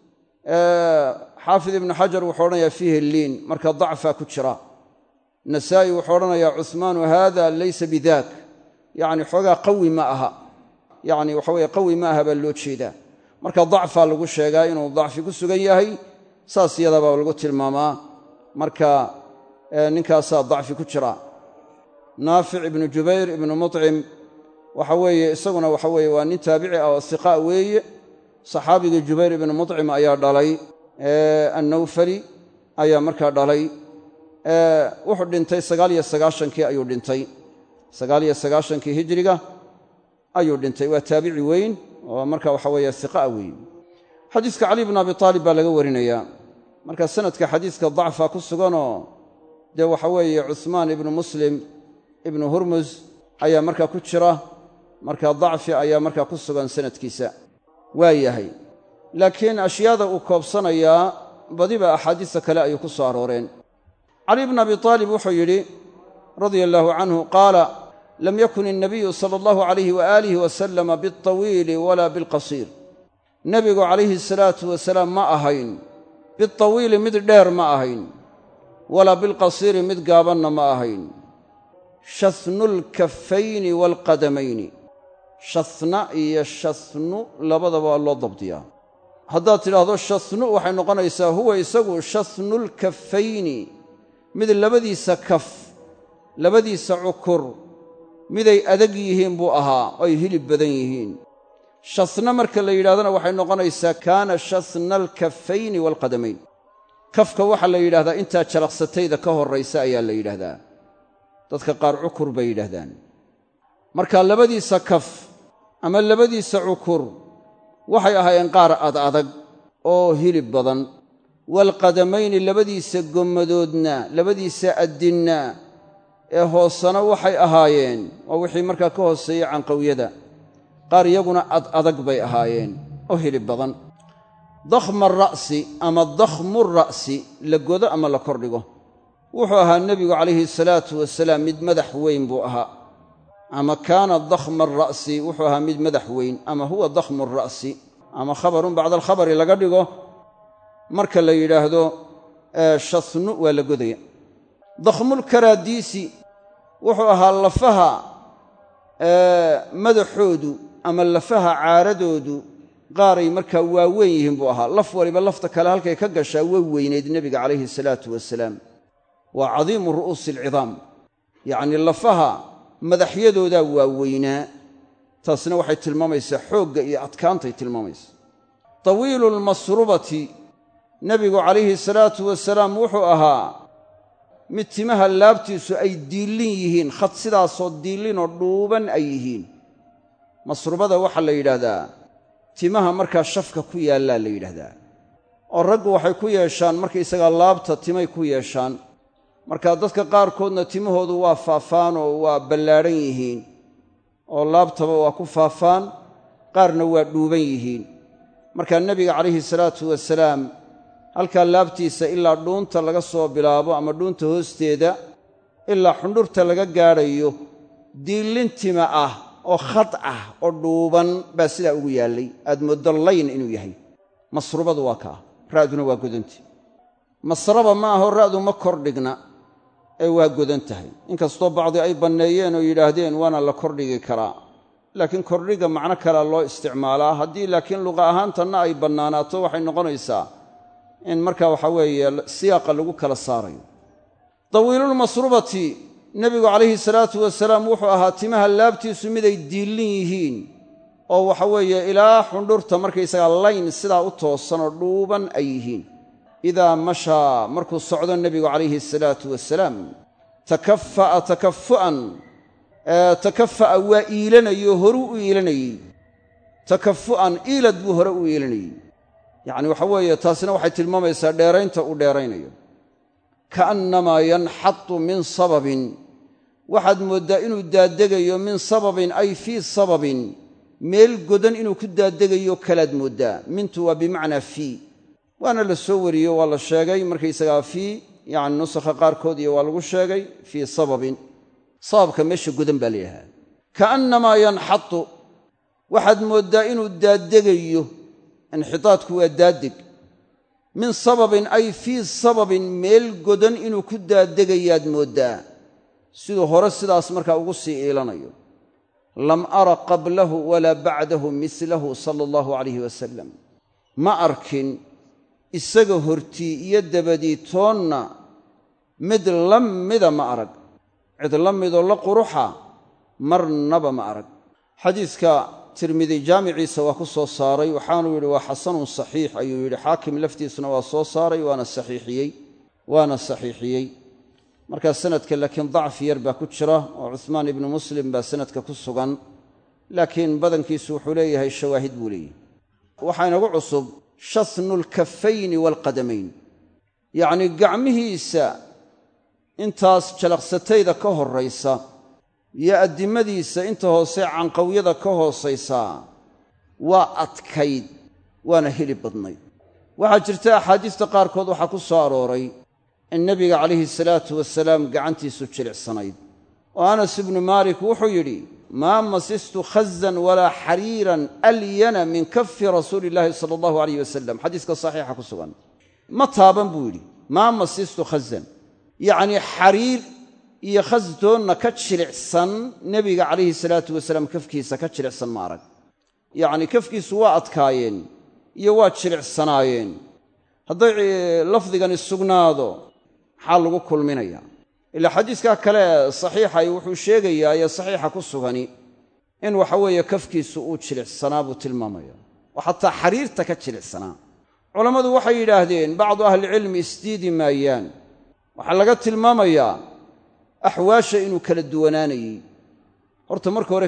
xaafid ibnu xajar wuxuu odhanayaa fiihi liin marka dacfaa ku jira nasaa'i wuxuu odhanayaa cuhmaanu haada laysa bidaak yacni xoogaa qawi ma aha yacni waxa weye qawi ma aha baa loo jeedaa marka dacfaa lagu sheegaa inuu dacfi ku sugan yahay saas iyadaabaa lagu tilmaamaa marka ninkaasaa dacfi ku jira naafic ibnu jubayr ibnu muطcim waxa weeye isaguna waxa weeye waa nin taabici ah oo hiqaa weeye saxaabigii jubayr ibnu muطcim ayaa dhalay annawfali ayaa markaa dhalay wuxuu dhintay 99kii ayuu dhintay 99kii hijriga ayuu dhintay waa taabici weyn oo marka waxa weeye hiqaa weyn xadiiska cali bn abi aalib baa laga warinayaa marka sanadka xadiiska dacfa ku suganoo dee waxa weeye cuhmaan ibnu muslim ibnu hurmuz ayaa markaa ku jira marka dacfi ayaa markaa ku sugan sanadkiisa waa yahay laakiin ashyaada uu koobsanayaa badiba axaadiista kale ayuu ku soo arooreen cali bn abi aalib wuxuu yidhi radia allaahu canhu qaala lam yakun الnabiyu salى اllahu عalayh waaalih wasalama biاlطawiili wala biاlqasiir nebigu calayhi salaatu wasalaam ma ahayn bitawiili mid dheer ma ahayn walaa bilqasiiri mid gaabanna ma ahayn shathnulkaffayni waalqadamayni shathna iyo shathnu labadaba waa loo dabdiyaa haddaad tidhaahdo shathnu waxay noqonaysaa huwa isagu shathnulkaffayni mid labadiisa kaf labadiisa cukur miday adag yihiin buu ahaa oo ay hilib badan yihiin shathna marka la yidhahdana waxay noqonaysaa kaana shathna alkaffayni waalqadamayn kafka waxaa la yidhahdaa intaa jalaqsatayda ka horraysa ayaa la yidhaahdaa dadka qaar cukur bay yidhahdaan marka labadiisa kaf ama labadiisa cukur waxay ahaayeen qaar adadag oo hilib badan waalqadamayni labadiisa gommadoodna labadiisa addinna ee hoosana waxay ahaayeen waa wixii markaa ka hooseeyey canqawyada qaar iyaguna adag bay ahaayeen oo hilib badan dakhma ara'si ama dakhmu ra'si la godo ama la kordhigo wuxuu ahaa nebigu calayhi salaatu wasalaam mid madax weyn buu ahaa ama kaana dakhma ara'si wuxuu ahaa mid madax weyn ama huwa dakhmu ara'si ama khabarun bacda alkhabari laga dhigo marka la yidhaahdo shathnu waa la godaya dakhmulkaraadiisi wuxuu ahaa lafaha madaxoodu ama lafaha caaradoodu qaaray markaa waaweyn yihiin buu ahaa laf waliba lafta kale halkay ka gashaa way weynayd nebiga calayhi salaatu wasalaam waa cadiimu ru'uusi alcidaam yacnii lafaha madaxyadoodaa waaweynaa taasna waxay tilmaamaysaa xoogga iyo adkaantay tilmaamaysa tawiilu lmasrubati nebigu calayhi salaatu wasalaam wuxuu ahaa mid timaha laabtiisu ay diillin yihiin khad sidaasoo diillinoo dhuuban ay yihiin masrubada waxaa la yidhaahdaa timaha markaa shafka ku yaallaa la yidhaahdaa oo raggu waxay ku yeeshaan markaysagaa laabta timay ku yeeshaan markaa dadka qaarkoodna timahoodu waa faafaan oo waa ballaadhan yihiin oo laabtaba waa ku faafaan qaarna waa dhuuban yihiin markaa nebiga calayhi salaatu wasalaam halkaa laabtiisa ilaa dhuunta laga soo bilaabo ama dhuunta hoosteeda ilaa xundhurta laga gaadhayo diillin tima ah oo khad ah oo dhuuban baa sidaa ugu yaallay aad mooddo layn inuu yahay masrubadu waa kaa ra'duna waa godanti masraba ma aho ra'du ma kordhigna ee waa godan tahay inkastoo bacdi ay banneeyeen oo yidhaahdeen waana la kordhigi karaa laakiin kordhiga macno kalea loo isticmaalaa haddii laakiin luqa ahaantanna ay bannaanaato waxay noqonaysaa in markaa waxaa weeye siyaaqa lagu kala saarayo tawiilulmasrubati nebigu calayhi salaatu wasalaam wuxuu ahaa timaha laabtiisu miday diillin yihiin oo waxa weeye ilaa xundhurta markaysagaa layn sidaa u toosan oo dhuuban ay yihiin idaa mashaa markuu socdo nebigu calayhi salaatu wasalaam takaffa'a takaffu'an takaffa'a waa iilanayo horuu u iilanayey takaffu'an iilad buu hore u iilanayey yacni waxa weeye taasina waxay tilmaamaysaa dheeraynta uu dheeraynayo ka'annamaa yanxatu min sababin waxaad mooddaa inuu daaddegayo min sababin ay fii sababin meel godan inuu ku daaddegayo kalaad mooddaa mintu waa bimacnaa fii waana la soo wariyo waa la sheegay markaysagaa fii yacni nusakha qaarkood iyo waa lagu sheegay fii sababin sababka meesha godan baa layahaa ka'annamaa yanxatu waxaad mooddaa inuu daaddegayo inxitaadku waa daaddeg min sababin ay fii sababin meel godan inuu ku daaddegayaad mooddaa siduu hore sidaas markaa ugu sii iilanayo lam ara qablahu walaa bacdahu mislahu sala allahu calayhi wasalam ma arkin isaga hortii iyo dabadii toonna mid la mida ma arag cid la midoo la quruxa marnaba ma arag xadiidka tirmidi jaamiciisa waa ku soo saaray waxaanuu yidhi waa xasanun saxiix ayuu yidhi xaakim laftiisuna waa soo saaray waana saxiixiyey markaa sanadka laakiin dacfi yar baa ku jira oo cuhmaan ibnu muslim baa sanadka ku sugan laakiin badankiisu wuxuu leeyahay shawaahid buu leeyahy waxaa inagu cusub shathnulkaffayni waalqadamayn yacnii gacmihiisa intaas jalaqsatayda ka horraysa iyo addimadiisa inta hoose canqawyada ka hoosaysaa waa adkayd waana hilib badnayd waxaa jirta axaadiista qaarkood waxaa ku soo arooray in nebiga calayhi salaatu wasalaam gacantiisu jilicsanayd oo anas ibnu maalik wuxuu yidhi maa masistu khazan walaa xariiran alyana min kafi rasuuli illaahi sala allahu alayh wasalam xadiiska saxiixa ku sugan ma taaban buu yidhi maa masistu khazan yacnii xariir iyo khasdoonna ka jilicsan nebiga calayhi salaatu wasalaam kafkiisa ka jilicsan ma arag yacnii kafkiisu waa adkaayeen iyo waa jilicsanaayeen hadday lafdigani sugnaado maxaa lagu kulminayaa ilaa xadiiskaa kale saxiixay wuxuu sheegayaa ee saxiixa ku sugani in waxa weeye kafkiisu uu jilicsanaa buu tilmaamaya oo xataa xariirta ka jilicsanaa culammadu waxay yidhaahdeen bacdu ahlicilmi isdiidi maayaan waxaa laga tilmaamayaa axwaasha inuu kala duwanaanayey horta marka hore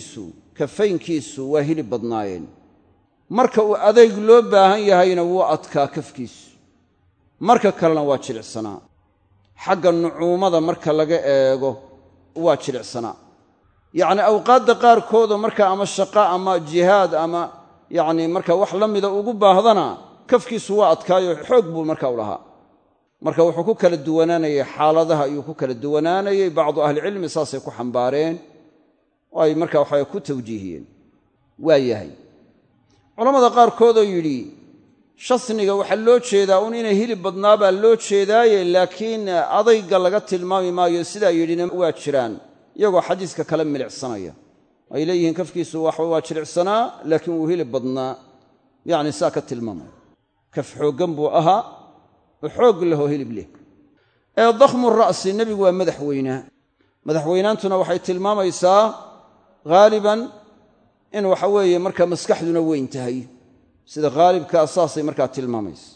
kafaynkiisu waa hilib badnaayeen marka uu adayg loo baahan yahayna wuu adkaa kafkiisu marka kalena waa jilicsanaa xagga nucuumada marka laga eego waa jilicsanaa yacni awqaadda qaarkooda marka ama shaqo ama jihaad ama yacni marka wax la mida ugu baahdana kafkiisu waa adkaayo xoog buu marka u lahaa marka wuxuu ku kala duwanaanayay xaaladaha ayuu ku kala duwanaanayay bacdu ahlicilmi saasay ku xambaareen oo ay marka waxay ku tawjiihiyeen waa yahay culammada qaarkoodoo yidhi shasniga waxaa loo jeedaa un inay hilib badnaa baa loo jeedaaye laakiin adayga laga tilmaami maayo sidaa yidhina waa jiraan iyagoo xadiiska kale milicsanaya ay leeyihiin kafkiisu waa jilicsanaa laakiin wuu hilib badnaa yacni saa ka tilmaamaya kaf xooggan buu ahaa oo xoog lehoo hilib leh dakhmu ra'si nebigu waa madaxweynaantuna waxay tilmaamaysaa haaliban in waxa weeye markaa maskaxduna weyn tahay sida haalibkaa saasay markaa tilmaamaysa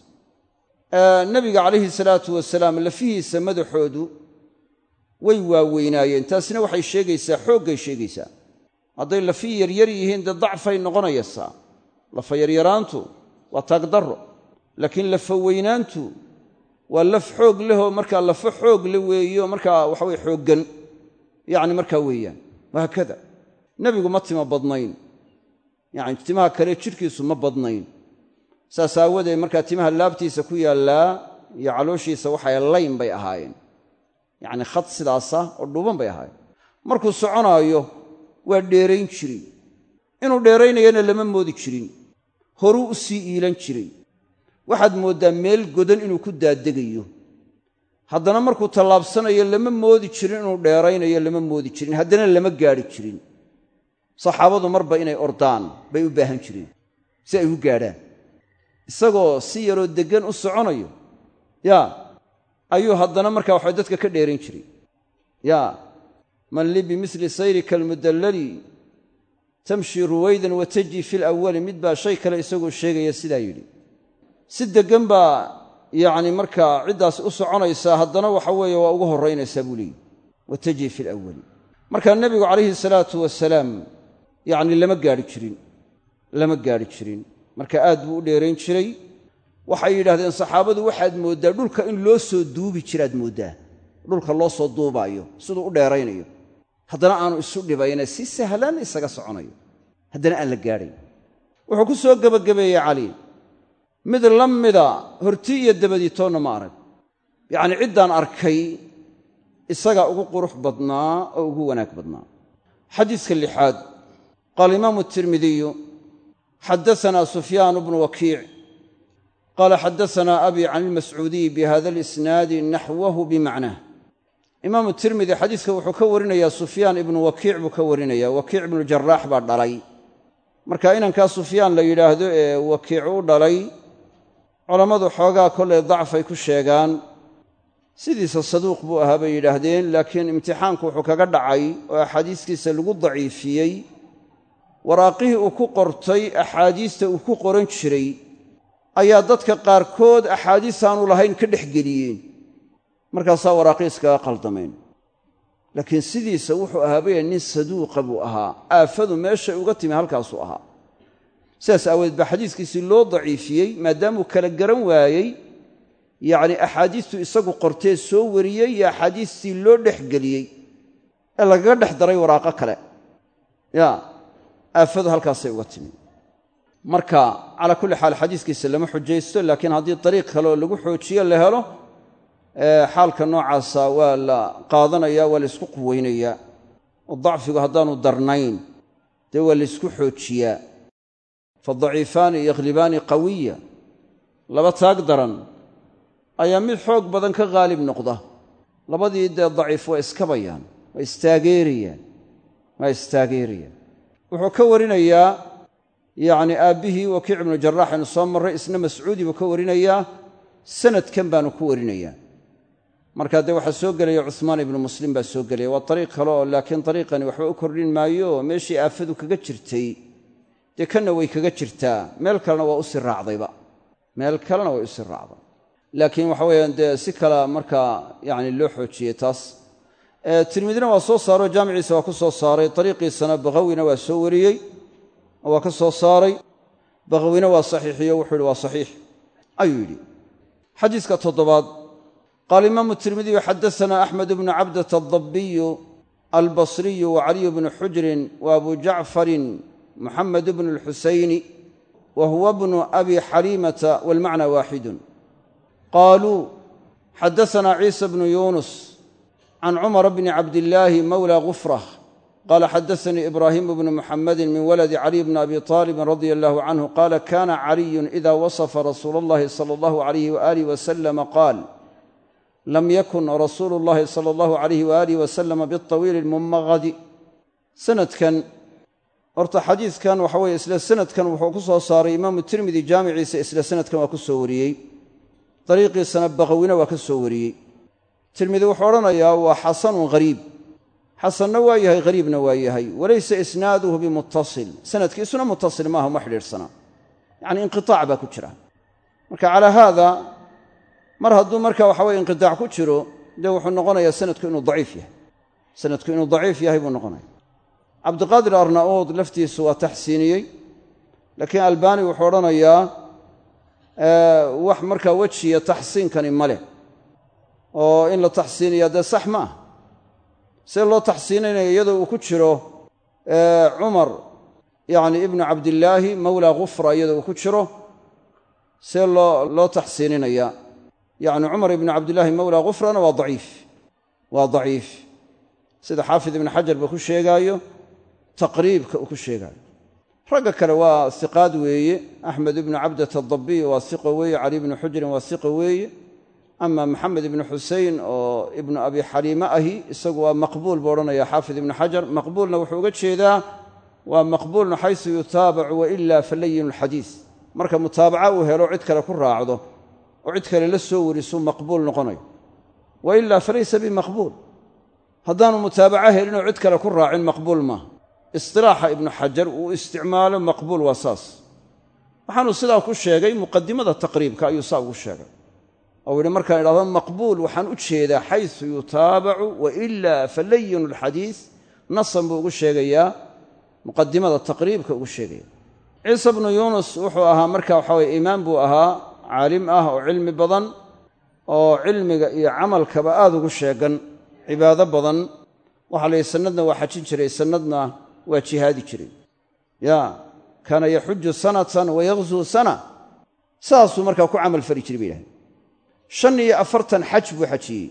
nebiga calayhi salaatu wasalaam lafihiisa madaxoodu way waaweynaayeen taasina waxay sheegaysaa xooggay sheegaysaa hadday lafi yaryar yihiin dee dacfay noqonaysaa lafa yaryaraantu waa taagdarro laakiin lafa weynaantu waa laf xoog lehoo markaa lafo xoog le weeyo markaa waxaweye xooggan yacni markaa weeyaan wahaakada nebigu ma tima badnayn yacni timaha kale jidhkiisu ma badnayn saas aawadeed markaa timaha laabtiisa ku yaallaa iyo calooshiisa waxay layn bay ahaayeen yacni khad sidaasa oo dhuuban bay ahaayeen markuu soconaayo waa dheerayn jiray inuu dheeraynayana lama moodi jirin horuu u sii iilan jiray waxaad mooddaa meel godan inuu ku daadegayo haddana markuu tallaabsanayo lama moodi jirin inuu dheeraynayo lama moodi jirin haddana lama gaadhi jirin saxaabadu marba inay ordaan bay u baahan jireen si ay u gaadhaan isagoo si yaroo deggan u soconayo ayuu haddana markaa waxay dadka ka dheerayn jiray man li bimisli sayrika almudallali tamshi ruwaydan wa taji fi lawali mid baa shay kale isagoo sheegaya sidaa yidhi si deggan baa yacni markaa ciddaas u soconaysaa haddana waxa weeye waa ugu horraynaysaa buu leeyihi wa taji fi lawali markaa nebigu calayhi salaatu wasalaam yacni lama gaadhi jirin marka aad buu u dheerayn jiray waxay yidhahdeen saxaabadu waxaad mooddaa dhulka in loo soo duubi jiraad mooddaa dhulka loo soo duubaayo siduu u dheeraynayo haddana aanu isu dhibayna si sahlan isaga soconayo haddana aan la gaadhayn wuxuu ku soo gebagabeeyey cali mid la mida hortii iyo dabadii toonna ma arag yacni ciddaan arkay isagaa ugu qurux badnaa oo ugu wanaag badnaa xadiiska lixaad qaala imaamu tirmidiyu xaddasanaa sufyaan bnu wakiic qaala xaddasanaa abi can ilmascuudiy bihada alisnaadi naxwahu bimacnaah imaamu tirmidi xadiiska wuxuu ka warinayaa sufyaan ibnu wakiic buu ka warinayaa wakiic ibnu jaraax baa dhalay marka inankaa sufyaan la yidhaahdo ee wakiic u dhalay culammadu xoogaa kollay dacfay ku sheegaan sidiisa saduuq buu ahaa bay yidhaahdeen laakiin imtixaanku wuxuu kaga dhacay oo axaadiistiisa lagu daciifiyey waraaqihii uu ku qortay axaadiista uu ku qoran jiray ayaa dadka qaarkood axaadiistaanu lahayn ka dhex geliyeen markaasaa waraaqii iskaga qaldameen laakiin sidiisa wuxuu ahaabaya nin saduuqa buu ahaa aafadu meeshay uga timi halkaasuu ahaa sidaas aawadeed baa xadiiskiisii loo daciifiyey maadaamuu kala garan waayey yacni axaadiistuu isagu qortee soo wariyey iyo axaadiistii loo dhex geliyey ee lagaga dhex daray waraaqo kale aafadu halkaasay uga timi marka calaa kulli xaal xadiiskiisa lama xujaysto laakiin haddii dariiq kaleoo lagu xoojiyo la helo xaalka noocaasa waa la qaadanaya waa la isku quweynayaa oo dacfigu haddaanu darnayn dee waa laysku xoojiyaa fadaciifaani yakhlibaani qawiya laba taag daran ayaa mid xoog badan ka haalib noqda labadii dee daciif waa iskabayaan waa istaageerayaan wuxuu ka warinayaa yacni aabbihii wakiic ibnu jaraax aynu soo marray isna mascuudi buu ka warinayaa sanadkan baanu ku warinayaa markaa dee waxaa soo gelaya cuhmaan ibnu muslim baa soo gelaya waa ariiq kale oo laakiin ariiqani waxba u kordhin maayo meeshii aafadu kaga jirtay dee kanna way kaga jirtaa meel kalena waa usii raacdayba meel kalena way usii raacday laakiin waxa weeyaan dee si kala markaa yani loo xoojiyey taas tirmidina waa soo saaro jaamiciisa waa ku soo saaray ariiqiisana baghawina waa soo wariyey oo waa ka soo saaray baghawina waa saxiixiyo wuxuu yidhi waa saxiix ayuu yidhi xadiiska toddobaad qaala imaamu tirmidiyu xadaana axmed bnu cabdata adabbiyu albasriyu wacaliyu bnu xujrin wa abu jacfarin muxamed bnu lxusayni wa huwa bnu abi xaliimata walmacna waaxidun qaaluu xadaana ciisa bnu yunus can cumara bni cabdillaahi mawla gufrah qaala xadaanii ibraahimu bnu muxamedin min waladi caliy bni abi aalibin radia allahu canhu qaala kana caliyun ida wasafa rasuula allahi sala allahu alayh waaalih wasalama qaal lam yakun rasuulu llahi sala allahu alayh waaalih wasalama biطawiili lmumaqadi sanadkan horta xadiidkan waxa weye isla sanadkan wuxuu ku soo saaray imaamu tirmidi jaamiciisa isla sanadkan waa ku soo wariyey dariiqiisana baghawina waa ka soo wariyey tirmidi wuxuu odhanayaa waa xasanun hariib xasanna waa yahay hariibna waa yahay walaysa isnaaduhu bimuttasil sanadkiisuna muttasil maaha uma xidhiidhsana yacni inqitaac baa ku jira marka calaa haada mar hadduu marka waxa weye inqitaac ku jiro dee wuxuu noqonayaa sanadku inuu daciif yahay buu noqonaya cabdiqaadir arnauud laftiisu waa taxsiiniyey laakiin albani wuxuu odhanayaa wax markaa wejiya taxsiinkani ma leh oo in la taxsiiniyaa dee sax ma ah see loo taxsiinaynayo iyadoo uu ku jiro cumar yani ibnu cabdillaahi mawla gufra iyadoo uu ku jiro see loo taxsiininaya yani cumar ibnu cabdillaahi mawla gufrana waa daciif sida xaafid ibnu xajar buu ku sheegaayo taqriibka uu ku sheegaayo ragga kale waa hiqaad weeye axmed ibnu cabdata adabbiy waa hiqo weeye cali ibnu xujrin waa hiqo weeye ama maxamed ibnu xusein oo ibnu abi xaliime ahi isagu waa maqbuul buu odhanaya xaafid ibnu xajar maqbuulna wuxuu uga jeedaa waa maqbuulun xaysu yutaabacu waila falayinu lxadiis marka mutaabaca uu helo cid kale ku raacdo oo cid kale la soo warisu maqbuul noqonayo wailaa falaysa bimaqbuul haddaanu mutaabaca helinoo cid kale ku raacin maqbuul maaha isilaaxa ibnu xajar uu isticmaalo maqbuul waa saas waxaanuu sidaa ku sheegay muqadimada taqriibka ayuu saa ugu sheegay ou yidhi markaan idhahdo maqbuul waxaan u jeedaa xaysu yutaabacu waila falayinu lxadiis nasan buu ugu sheegayaa muqadimada taqriibka ugu sheegaya ciisa bnu yuunus wuxuu ahaa marka waxa weye imaam buu ahaa caalim ah oo cilmi badan oo cilmiga iyo camalkaba aad ugu sheegan cibaado badan waxaa la yidhi sanadna waa xajin jiray sanadna waa jihaadi jiray ya kaana yaxuju sanatan wayaghzuu sana saasuu markaa ku camal fali jiray bay yidhahdeen 45 xaj buu xajiyey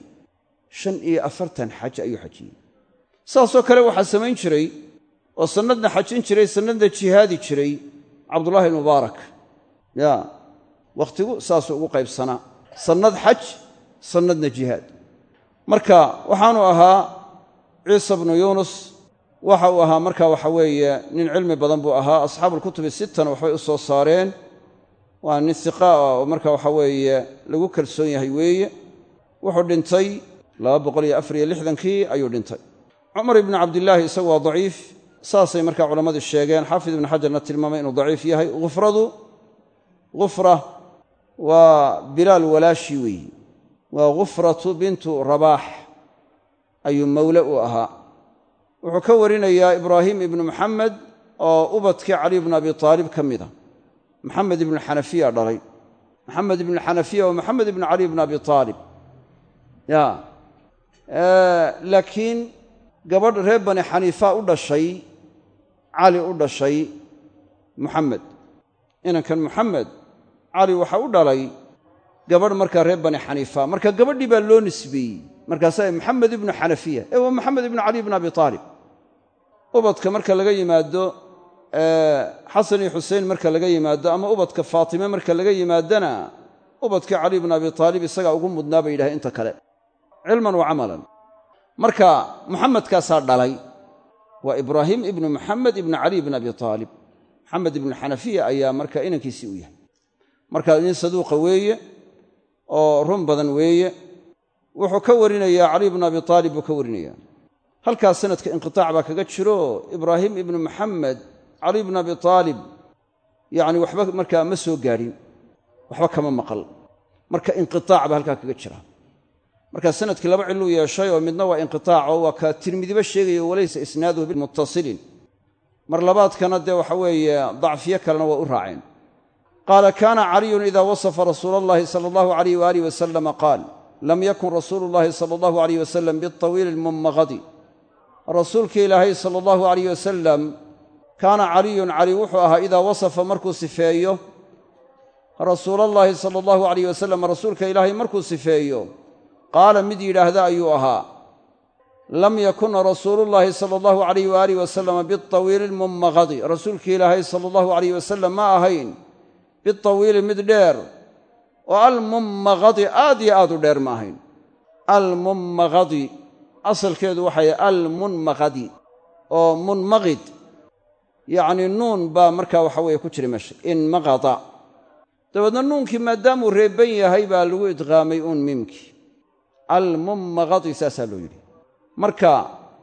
45 xaj ayuu xajiyey saasoo kale waxaa samayn jiray oo sanadna xajin jiray sanadna jihaadi jiray cabdullaahi mubaarak ya wakhtigu saasuu ugu qaybsanaa sanad xaj sanadna jihaad marka waxaanu ahaa ciisa bnu yuunus waxa uu ahaa marka waxa weeye nin cilmi badan buu ahaa asxaabuulkutubi sittana waxbay u soo saareen waa nin hiqaa oo marka waxa weeye lagu kalsoon yahay weeye wuxuu dhintay 264kii ayuu dhintay cumar ibnu cabdillaahi isagu waa daciif saasay markaa culammadu sheegeen xaafid ibnu xajarna tilmaamay inuu daciif yahay gufra waa bilaal walaashii weeye waa gufratu bintu rabaax ayuu mawle u ahaa wuxuu ka warinayaa ibraahim ibnu muxamed oo ubadkii cali ibnu abi aalib ka mida maxamed ibnu xanafiya dhalay maxamed ibnu xanafiya waa maxamed ibnu cali ibnu abi aalib ya laakiin gabadh reer bani xaniifa u dhashay cali u dhashay muxamed inankan muxamed cali waxa u dhalay gabadh markaa reer bani xaniifa marka gabadhii baa loo nisbeeyey markaasaa maxamed ibnu xanafiya waa maxamed ibnu cali ibnu abi aalib ubadka marka laga yimaado xasan iyo xusein marka laga yimaado ama ubadka faatime marka laga yimaadana ubadkii cali ibn abi aalib isagaa ugu mudnaa bay yidhahay inta kale cilman wa camalan marka muxamedkaasaa dhalay waa ibraahim ibnu muxamed ibnu cali ibn abi aalib muxamed ibnu xanafiya ayaa marka inankiisii u yahay marka nin saduuqa weeye oo run badan weeye wuxuu ka warinayaa cali ibnu abi aalib buu ka warinayaa halkaas sanadka inqitaac baa kaga jiro ibraahim ibnu muxamed cali ibn abi aalib yacni waxba markaa ma soo gaadhin waxba kama maqal marka inqitaac baa halkaa kaga jira markaa sanadkii laba ciluu yeeshay oo midna waa inqitaaco waa ka tirmidiba sheegayo walaysa isnaaduhu bimuttasilin mar labaadkana dee waxa weeye dacfiye kalena waa u raaceen qaala kaana caliyun idaa wasafa rasuula allahi sala allahu alayh waaalih wasalama qaal lam yakun rasuulu llahi sala allahu alayh wasalam biawiili almummaqadi rasuulkii ilaahay sala allahu alayh wasalam kaana caliyun cali wuxuu ahaa idaa wasafa markuu sifeeyo rasuulallaahi sala allahu alayh wasalam rasuulka ilaahay markuu sifeeyo qaala mid yidhaahda ayuu ahaa lam yakun rasuulullaahi sala allahu alayh waaalih wasalam biawiili almummaqadi rasuulkii ilaahay sala allahu alayh wasalam ma ahayn biawiili mid dheer oo almummaqadi aad iyo aad u dheer ma ahayn almummaqadi asalkeedu waxay almunmaqadi oo munmaqid yacni nuun baa markaa waxa weeye ku jira meesha inmaqada dabeedna nuunkii maadaamuu reebban yahay baa lagu idqaamay uun miimkii almummaqadi saasaa loo yidhi marka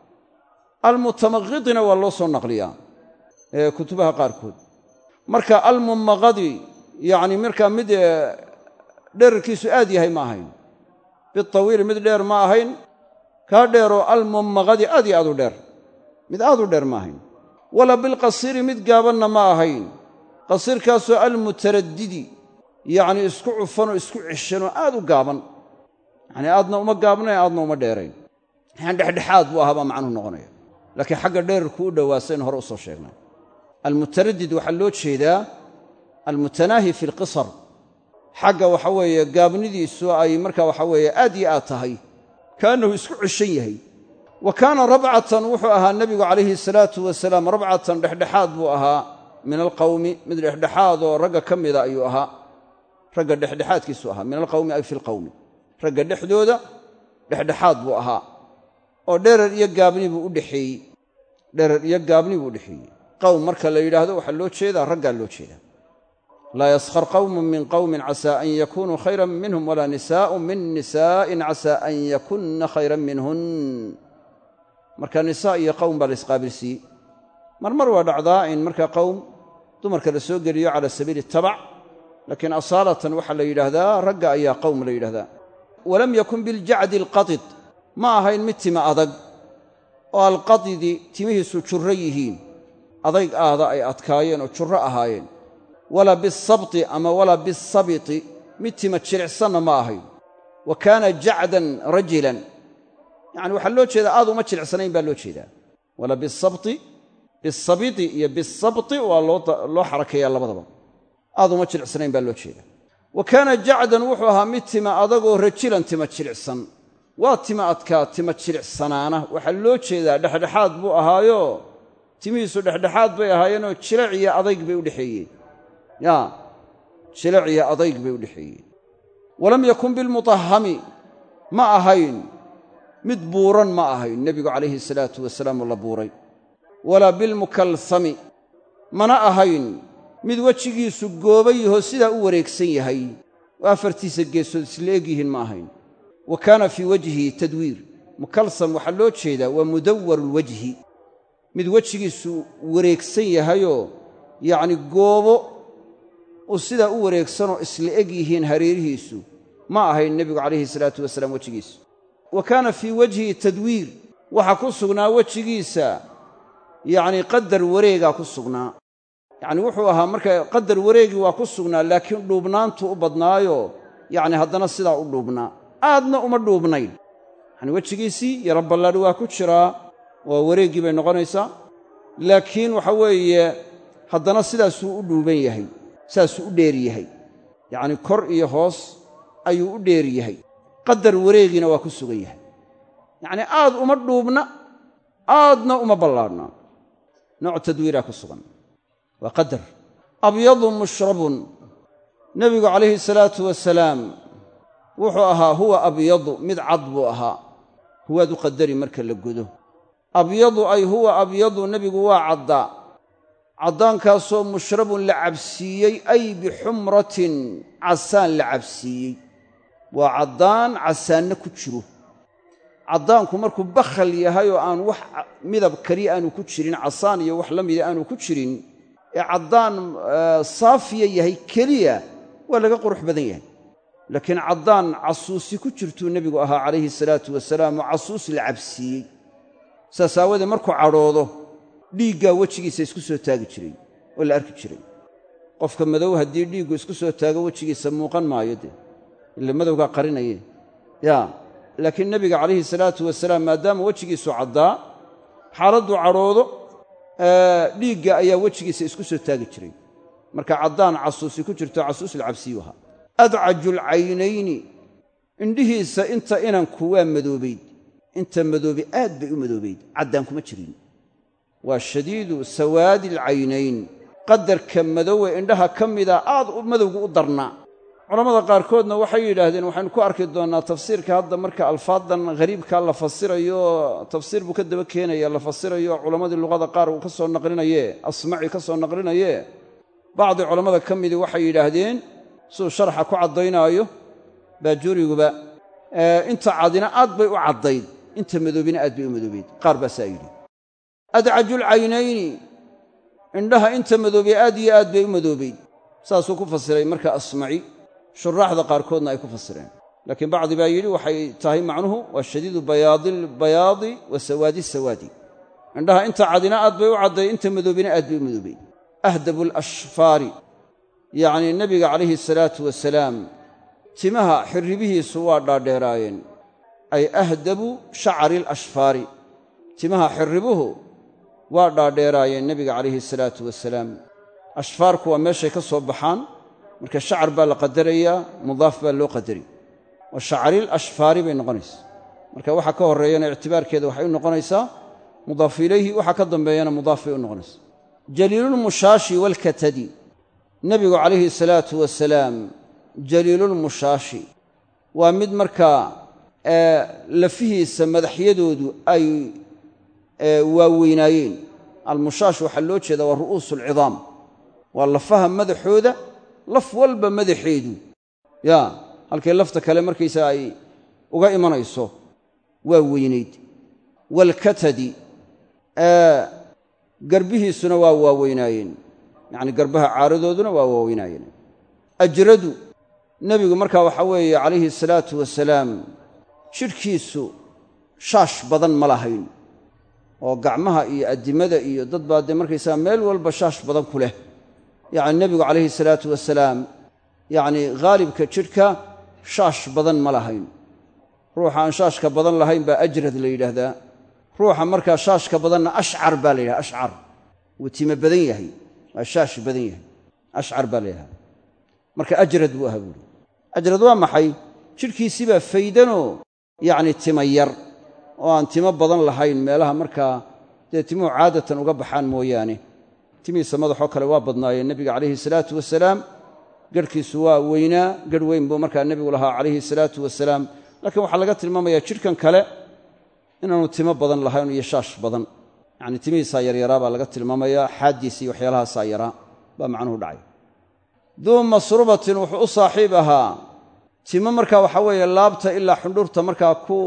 almutamaqidina waa loo soo naqliyaa kutubaha qaarkood marka almummaqadi yacni markaa mid dherarkiisu aad yahay ma ahayn bitawiili mid dheer ma ahayn kaa dheeroo almummaqadi aad iyo aad u dheer mid aad u dheer ma ahayn walaa bilqasiiri mid gaabanna ma ahayn qasiirkaasoo almutaraddidi yacnii isku cufanoo isku ceshanoo aad u gaaban yacnii aadna uma gaabnayn aadna uma dheerayn yani dhexdhexaad buu ahaa baa macnuhu noqonaya laakiin xagga dheerarku u dhowaasayn hore u soo sheegnay almutaraddid waxaa loo jeedaa almutanaahi fi alqisar xagga waxa weeye gaabnidiisu ay markaa waxa weeye aad iyo aad tahay kaannahu isku ceshan yahay wa kaana rabcatan wuxuu ahaa nebigu calayhi salaatu wasalaam rabcatan dhexdhexaad buu ahaa min alqawmi mid dhexdhexaad oo ragga ka mida ayuu ahaa ragga dhexdhexaadkiisu ahaa min alqawmi ay fi lqawmi ragga dhexdooda dhexdhexaad buu ahaa oo dherar iyo gaabni buu u dhexeeyey dherar iyo gaabni buu u dhexeeyey qowm marka la yidhaahdo waxaa loo jeedaa raggaa loo jeedaa laa yaskhar qawmun min qawmin casaa an yakunuu khayran minhum walaa nisaa'un min nisaa'in casaa an yakunna khayran minhun marka nisaa iyo qowm baa la isqaabilsiiyey marmar waa dhacdaa in markaa qowm dumarka la soo geliyo cala sabiili tabac laakiin asaalatan waxaa la yidhaahdaa ragga ayaa qowm la yidhahdaa walam yakun biljacdi alqadid ma ahayn mid tima adag oo alqadidi timihiisu jurro yihiin adayg aada ay adkaayeen oo jurro ahaayeen walaa bisabti ama walaa bisabiti mid tima jilicsanna ma ahayn wa kaana jacdan rajilan yacni waxaa loo jeedaa aad uma jilicsanayn baa loo jeedaa walaa bisabti bisabiti iyo bisabti waa loo xarakeeyaa labadaba aad uma jilicsanayn baa loo jeedaa wa kaana jacdan wuxuu ahaa mid tima adagoo rajilan tima jilicsan waa tima adkaa tima jilicsanaana waxaa loo jeedaa dhexdhexaad buu ahaayo timihiisu dhexdhexaad bay ahaayeenoo jilac iyo adayg bay u dhexeeyeen yaa jilac iyo adayg bay u dhexeeyeen walam yakun bilmutahhami ma ahayn mid buuran ma ahayn nebigu calayhi salaatu wasalaam oo la buuray walaa bilmukalsami mana ahayn mid wejigiisu gooban yahoo sidaa u wareegsan yahay oo afartiisa geesood isla eg yihiin ma ahayn wa kaana fii wajhihi tadwiir mukalsam waxaa loo jeedaa waa mudawarulwajhi mid wejigiisu wareegsan yahayoo yacni goobo uu sidaa u wareegsanoo isla eg yihiin hareerihiisu ma ahayn nebigu calayhi salaatu wasalaam wejigiisu wa kaana fii wajhihi tadwiir waxaa ku sugnaa wejigiisa yacnii qadar wareegaa ku sugnaa yacni wuxuu ahaa marka qadar wareegii waa ku sugnaa laakiin dhuubnaantu u badnaayo yacni haddana sidaa u dhuubnaa aadna uma dhuubnayn yacni wejigiisii yaro ballaadhi waa ku jiraa waa wareeggii bay noqonaysaa laakiin waxa weeye haddana sidaasuu u dhuuban yahay saasuu u dheer yahay yacni kor iyo hoos ayuu u dheer yahay qadar wareegiina waa ku sugan yahay yacnii aad uma dhuubna aadna uma ballaadhna nooc tadwiiraa ku sugan waa qadar abyadu mushrabun nebigu calayhi salaatu wasalaam wuxuu ahaa huwa abyadu mid cad buu ahaa huwaad u qadari marka la gudo abyadu ay huwa abyadu nebigu waa caddaa caddaankaasoo mushrabun la cabsiiyey ay bixumratin casaan la cabsiiyey waa caddaan casaanna ku jiro caddaanku markuu bakhal yahay oo aan wax midab keliya aanu ku jirin casaan iyo wax la mida aanu ku jirin ee caddaan saafiya yahay keliya waa laga qurux badan yahay laakiin caddaan casuusi ku jirtuu nebigu ahaa calayhi salaatu wasalaam oo casuus la cabsiiyey saas aawadee markuu cadhoodo dhiiggaa wejigiisa isku soo taagi jiray oo la arki jiray qofka madow haddii dhiiggu isku soo taago wejigiisa muuqan maayo dee ila madowgaa qarinaye yaa laakiin nebiga calayhi salaatu wasalaam maadaama wejigiisu caddaa xaaladduu cadhoodo dhiigga ayaa wejigiisa isku soo taagi jiray marka caddaan casuusi ku jirto casuus la cabsiyu ahaa adcajulcaynayni indhihiisa inta inanku waa madoobayd inta madoobi aad bay u madoobayd caddaan kuma jirin waa shadiidu sawaadi alcaynayn qadarka madowe indhaha ka mida aad madowgu u darnaa culammada qaarkoodna waxay yidhaahdeen waxaynu ku arki doonnaa tafsiirka hadda marka alfaadan ghariibkaa la fasirayo tafsiir buu ka daba keenaya la fasirayo culammadii luqada qaar uu ka soo naqlinaye asmaci ka soo naqlinaye bacdi culammada ka midii waxay yidhaahdeen siduu sharxa ku caddaynaayo baajuriguba inta cadina aad bay u caddayd inta madoobina aad bay u madoobayd qaar baasaa yidhi adcajulcaynayni indhaha inta madoobay aad iyo aad bay u madoobayd saasuu ku fasiray marka asmaci shuraaxda qaarkoodna ay ku fasireen laakiin bacdi baa yidhi waxay tahay macnuhu waa shadiidu bayaadi wa sawaadi sawaadi indhaha inta cadina aad bay u cadday inta madoobina aad bay u madoobayd ahdabu alashfaari yacnii nebiga calayhi salaatu wasalaam timaha xirribihiisu waa dhaadheeraayeen ay ahdabu shacari alashfaari timaha xirribuhu waa dhaadheeraayeen nebiga calayhi salaatu wasalaam ashfaarku waa meeshay ka soo baxaan marka shacar baa la qadarayaa mudaaf baa loo qadari wa shacaril ashfaari bay noqonaysaa marka waxa ka horreeyana ictibaarkeeda waxay u noqonaysaa mudaaf ilayhi waxa ka dambeeyana mudaaf bay u noqonaysaa jaliilulmushaashi waalkatadi nebigu calayhi salaatu wasalaam jaliilulmushaashi waa mid markaa lafihiisa madaxyadoodu ay waaweynaayeen almushaash waxaa loo jeedaa waa ru'uusulcidaam waa lafaha madaxooda laf walba madaxeedu yaa halkay lafta kale markaysa ay uga imanayso waa weynayd waalkatadi garbihiisuna waa waaweynaayeen yacni garbaha caaradooduna waa waaweynaayeen ajradu nebigu markaa waxaa weeye calayhi salaatu wasalaam jidhkiisu shaash badan ma lahayn oo gacmaha iyo addimada iyo dad baa dee markaysaa meel walba shaash badan ku leh yacni nebigu calayhi salaatu wasalaam yacnii haalibka jidhka shaash badan ma lahayn ruuxa aan shaashka badan lahayn baa ajrad la yidhaahdaa ruuxa markaa shaashka badanna ashcar baa la yidhahda ashcar wuu time badan yahay waa shaash badan yahay ashcar baa la yidhahda marka ajrad buu ahaa buuri ajrad waa maxay jidhkiisii baa faydanoo yacni tima yar oo aan timo badan lahayn meelaha markaa dee timuhu caadatan uga baxaan mooyaane timihiisa madaxoo kale waa badnaayeen nebiga calayhi salaatu wasalaam garhkiisu waa weynaa garh weyn buu markaa nebigu lahaa calayhi salaatu wasalaam laakiin waxaa laga tilmaamayaa jidhkan kale inaanu timo badan lahayn iyo shaash badan yacni timihiisaa yaryaraa baa laga tilmaamayaa xaaddiisa iyo waxyaalahaasaa yaraa baa macnuhu dhacay duu masrubatin wuxuu u saaxiib ahaa timo markaa waxaa weeye laabta ilaa xundhurta markaa ku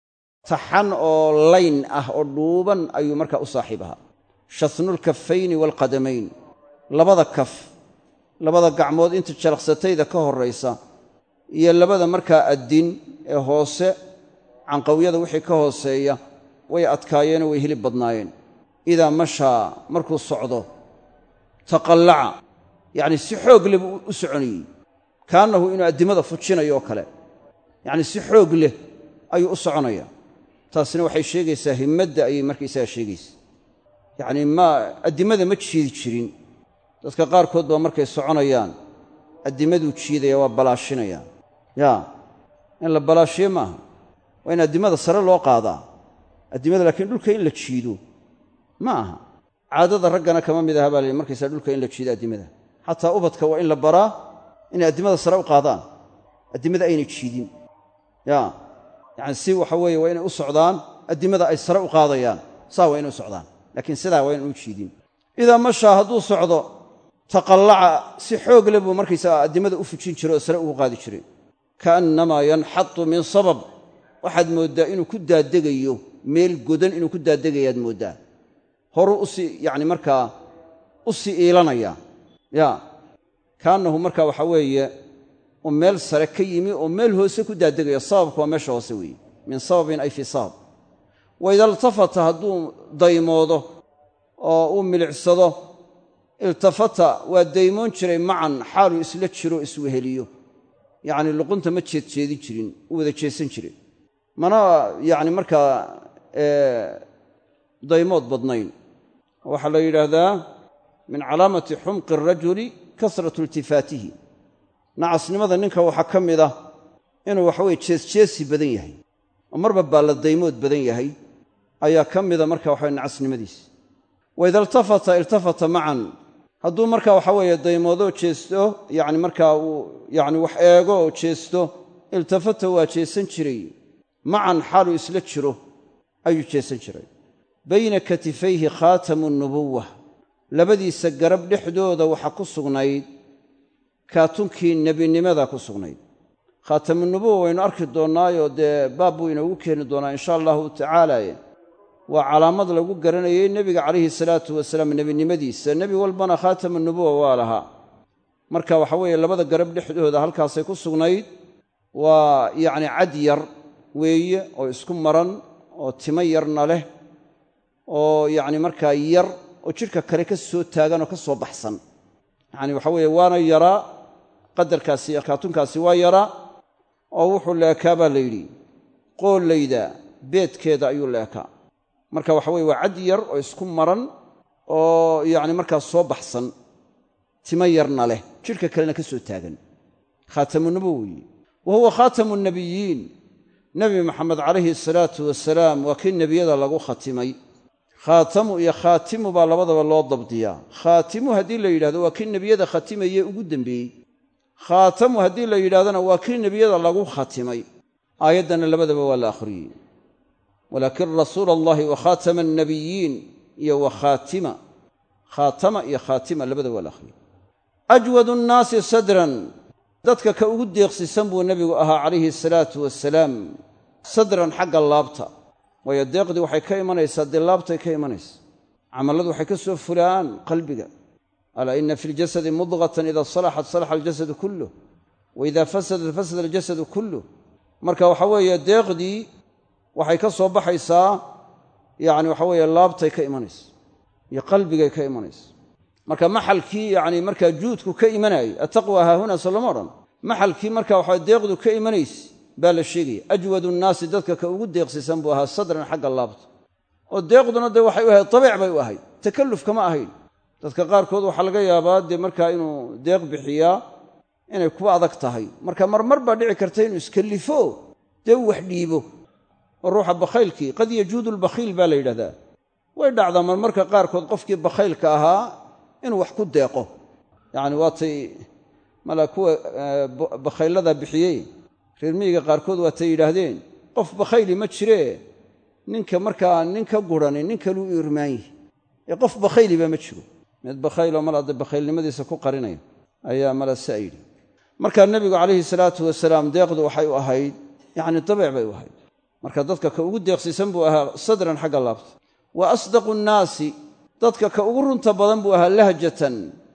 taxan oo layn ah oo dhuuban ayuu markaa u saaxiib ahaa shatnulkafayni waalqadamayn labada kaf labada gacmood inta jalaqsatayda ka horraysa iyo labada markaa addin ee hoose canqawyada wixii ka hooseeya way adkaayeenoo way hilib badnaayeen idaa mashaa markuu socdo taqallaca yacni si xoog leh buu u soconayey kaannahu inuu addimada fujinayo oo kale yacni si xoog leh ayuu u soconayaa taasina waxay sheegaysaa himmadda ayay markaysaga sheegaysa yacnii addimada ma jiidi jirin dadka qaarkood baa markay soconayaan addimaduu jiidaya waa balaashinaya yaa in la balaashiyo maaha waa in addimada sare loo qaadaa addimada laakiin dhulka in la jiido ma aha caadada raggana kama mid aha baa la yidhi markaysaa dhulka in la jiido addimada xataa ubadka waa in la baraa inay addimada sare u qaadaan addimada aynay jiidin yacni si waxa weeye waa inay u socdaan addimada ay sare u qaadayaan saa waa inay u socdaan laakiin sidaa waa inay u jiidin idaa mashaa hadduu socdo taqallaca si xoog leh buu markaysaa addimada u fujin jiray oo sare ugu qaadi jiray kaannamaa yanxatu min sabab waxaad mooddaa inuu ku daadegayo meel godan inuu ku daadegayaad mooddaa horuu usii yacni markaa u sii iilanaya kaannahu markaa waxaa weeye uu meel sare ka yimi oo meel hoose ku daadegayo sababku waa meesha hoose weeye min sababin ay fii sabab waida iltafata hadduu daymoodo oo uu milicsado iltafata waa daymoon jiray macan xaaluu isla jiro isweheliyo yacni luqunta ma jeedjeedin jirin u wada jeesan jiray mana yacni markaa daymood badnayn waxaa la yidhaahdaa min calaamati xumqi arajuli kasratu iltifaatihi nacasnimada ninka waxaa ka mid ah inuu waxaweye jeesjeesi badan yahay oo marba baalla daymood badan yahay ayaa ka mida marka waxawe nacasnimadiisa waida iltafata macan hadduu marka waxa weeye daymoodoo jeesto yacni markaa uu yacni wax eego oo jeesto iltafata waa jeesan jiray macan xaaluu isla jiro ayuu jeesan jiray bayna katifayhi khaatamu nubuwa labadiisa garab dhexdooda waxaa ku sugnayd kaatunkii nebinimada ku sugnayd khaatamunubuwa waynu arki doonnaayoo dee baab buu inoogu keeni doonaa insha allahu tacaala waa calaamad lagu garanayay nebiga calayhi salaatu wasalaam nebinimadiisa nebi walbana khaatamunubuwa waa lahaa marka waxa weeye labada garab dhexdooda halkaasay ku sugnayd waa yacni cad yar weeye oo isku maran oo timo yarna leh oo yacni markaa yar oo jidhka kale ka soo taagan oo ka soo baxsan yacni waxa weeye waana yaraa qadarkaasi kaatunkaasi waa yaraa oo wuxuu leekaa baa la yidhi qoollayda beedkeeda ayuu leekaa marka waxa weye waa cad yar oo isku maran oo yacni markaa soo baxsan timo yarna leh jidhka kalena ka soo taagan khaatamunubuwa weeye wa huwa khaatamu nnebiyiin nebi maxamed calayhi salaatu wasalaam waa kii nebiyada lagu khatimay khaatamu iyo khaatimu baa labadaba loo dabdiyaa khaatimu haddii la yidhahdo waa kii nebiyada khatimaye ugu dembeeyey khaatamu haddii la yidhahdona waa kii nebiyada lagu khatimay aayaddana labadaba waa la akhriyey walaakin rasuula allahi wa khaatama annabiyiin iyo wa khaatima iyo khaatima labadaba waa la akhriyey ajwadu nnaasi sadran dadka ka ugu deeqsisan buu nebigu ahaa calayhi salaatu wasalaam sadran xagga laabta waayo deeqdii waxay ka imanaysaa dee laabtay ka imanaysa camalladu waxay ka soo fulaan qalbiga alaa ina fi ljasadi mudqatan ida salaxat salaxa aljasadu kulluh wa ida fasadat fasada aljasadu kulluh marka waxa weeye deeqdii waxay ka soo baxaysaa yacni waxa weeye laabtay ka imanaysa iyo qalbigay ka imanaysa marka maxalkii yacni markaa juudku ka imanayay attaqwa haahuna so lama odhan maxalkii marka waxa deeqdu ka imanaysa baa la sheegaya ajwadu nnaasi dadka ka ugu deeqsisan buu ahaa sadran xagga laabta oo deeqduna dee waxay u ahayd tabiic bay u ahayd takalluf kama ahayn dadka qaarkood waxaa laga yaabaa dee markaa inuu deeq bixiyaa inay kuwa adag tahay marka marmar baa dhici karta inuu iskallifo dee uu wax dhiibo oo ruuxa bakhaylkii qad yajuudu lbakhiil baa la yidhahdaa way dhacdaa marmarka qaarkood qofkii bakhaylka ahaa inuu wax ku deeqo yacni waatay mala kuwa bakhaylada bixiyey reer miyiga qaarkood waatay yidhaahdeen qof bakhayli ma jiree ninka markaa nin ka gurani nin kaluu u irmaan yihi ee qof bakhayliba ma jiro mid bakhayloo mal hadda bakhaylnimadiisa ku qarinaya ayaa mala saa yidhi markaa nebigu calayhi salaatu wasalaam deeqdu waxay u ahayd yacni dabeec bay u ahayd marka dadka ka ugu deeqsiisan buu ahaa sadran xagga laabta wa asdaqu nnaasi dadka ka ugu runta badan buu ahaa lahjatan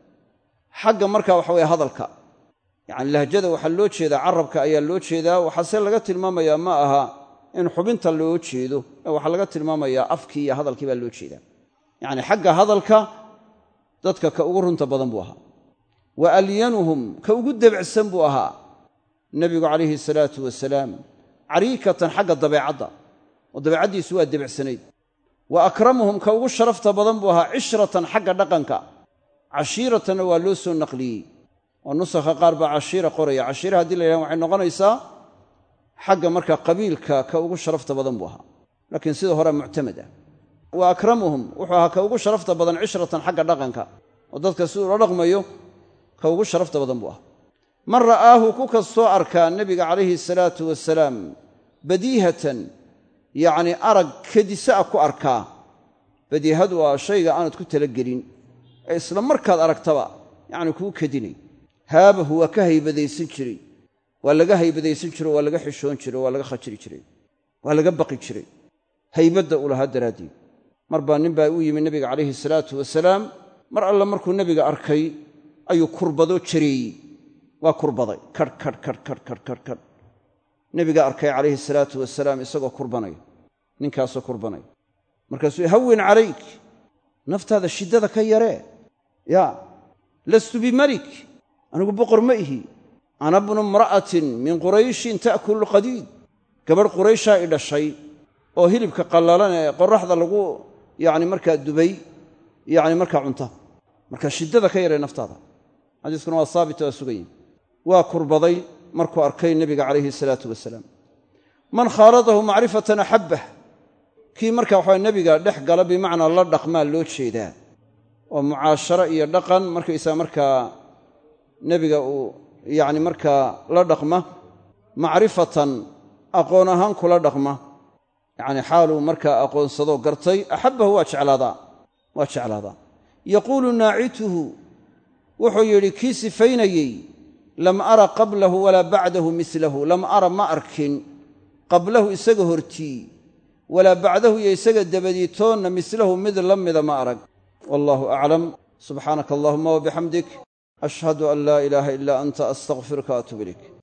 xagga markaa waxa weye hadalka yacni lahjada waxaa loo jeedaa carabka ayaa loo jeedaa waxaase laga tilmaamayaa ma aha in xubinta loo jeedo ee waxaa laga tilmaamayaa afkii iyo hadalkii baa loo jeedaa yacni xagga hadalka dadka ka ugu runta badan buu ahaa wa alyanuhum ka ugu debcsan buu ahaa nebigu calayhi salaatu wasalaam cariikatan xagga dabeecadda oo dabeecaddiisu waa debecsanayd wa akramuhum ka ugu sharafta badan buu ahaa cishratan xagga dhaqanka cashiiratanna waa loo soo naqliyey oo nusakha qaar baa cashiira qoraya cashiira haddii la yidhaha waxay noqonaysaa xagga marka qabiilka ka ugu sharafta badan buu ahaa laakiin sida hore muctamad ah wa akramuhum wuxuu ahaa ka ugu sharafta badan cishratan xagga dhaqanka oo dadka siduu la dhaqmayo ka ugu sharafta badan buu ahaa man ra'aahu ku kastoo arkaa nebiga calayhi salaatu wasalaam badiihatan yacni arag kedisa a ku arkaa badiihadu waa shayga aanad ku talagelin ee isla markaad aragtaba yacni kuu kedinay haabahu waa ka haybadaysan jiray waa laga haybadaysan jiro waa laga xishoon jiro waa laga khajiri jiray waa laga baqi jiray haybadda u lahaa daraaddeed mar baa nin baa u yimi nebiga calayhi salaatu wasalaam mar alle markuu nebiga arkay ayuu kurbado jareeyey waa kurbaday kadh nebiga arkay calayhi salaatu wasalaam isagoo kurbanaya ninkaasoo kurbanaya markaasuu hawin calayk naftaada shiddada ka yaree yaa lastu bimalik anigu boqor ma ihi ana bnu imra'atin min qurayshin ta'kulu qadiid gabadh qurayshaa i dhashay oo hilibka qallalan ee qorraxda lagu yacni markaa dubay yacni markaa cunta marka shiddada ka yaree naftaada xadiiskuna waa saabita waa sugan yihi waa kurbaday markuu arkay nebiga calayhi salaatu wasalaam man khaaladahu macrifatan axabbah kii marka waxaa nebiga dhex gala bimacnaa la dhaqmaa loo jeedaa oo mucaasharo iyo dhaqan markaysaa markaa nebiga uu yacni markaa la dhaqma macrifatan aqoon ahaan kula dhaqma yacni xaaluu markaa aqoonsadoo gartay axabbahu waa jeclaadaa yaquulu naacituhu wuxuu yidhi kii sifaynayey lam ara qablahu walaa bacdahu milahu lam ara ma arkin qablahu isaga hortii walaa bacdahu iyo isaga dabadiitoonna mislahu mid la mida ma arag wallaahu aclam subxaanaka allahuma wabixamdik ashhadu an laa ilaaha ilaa anta astaqfiruka waatuub ilayk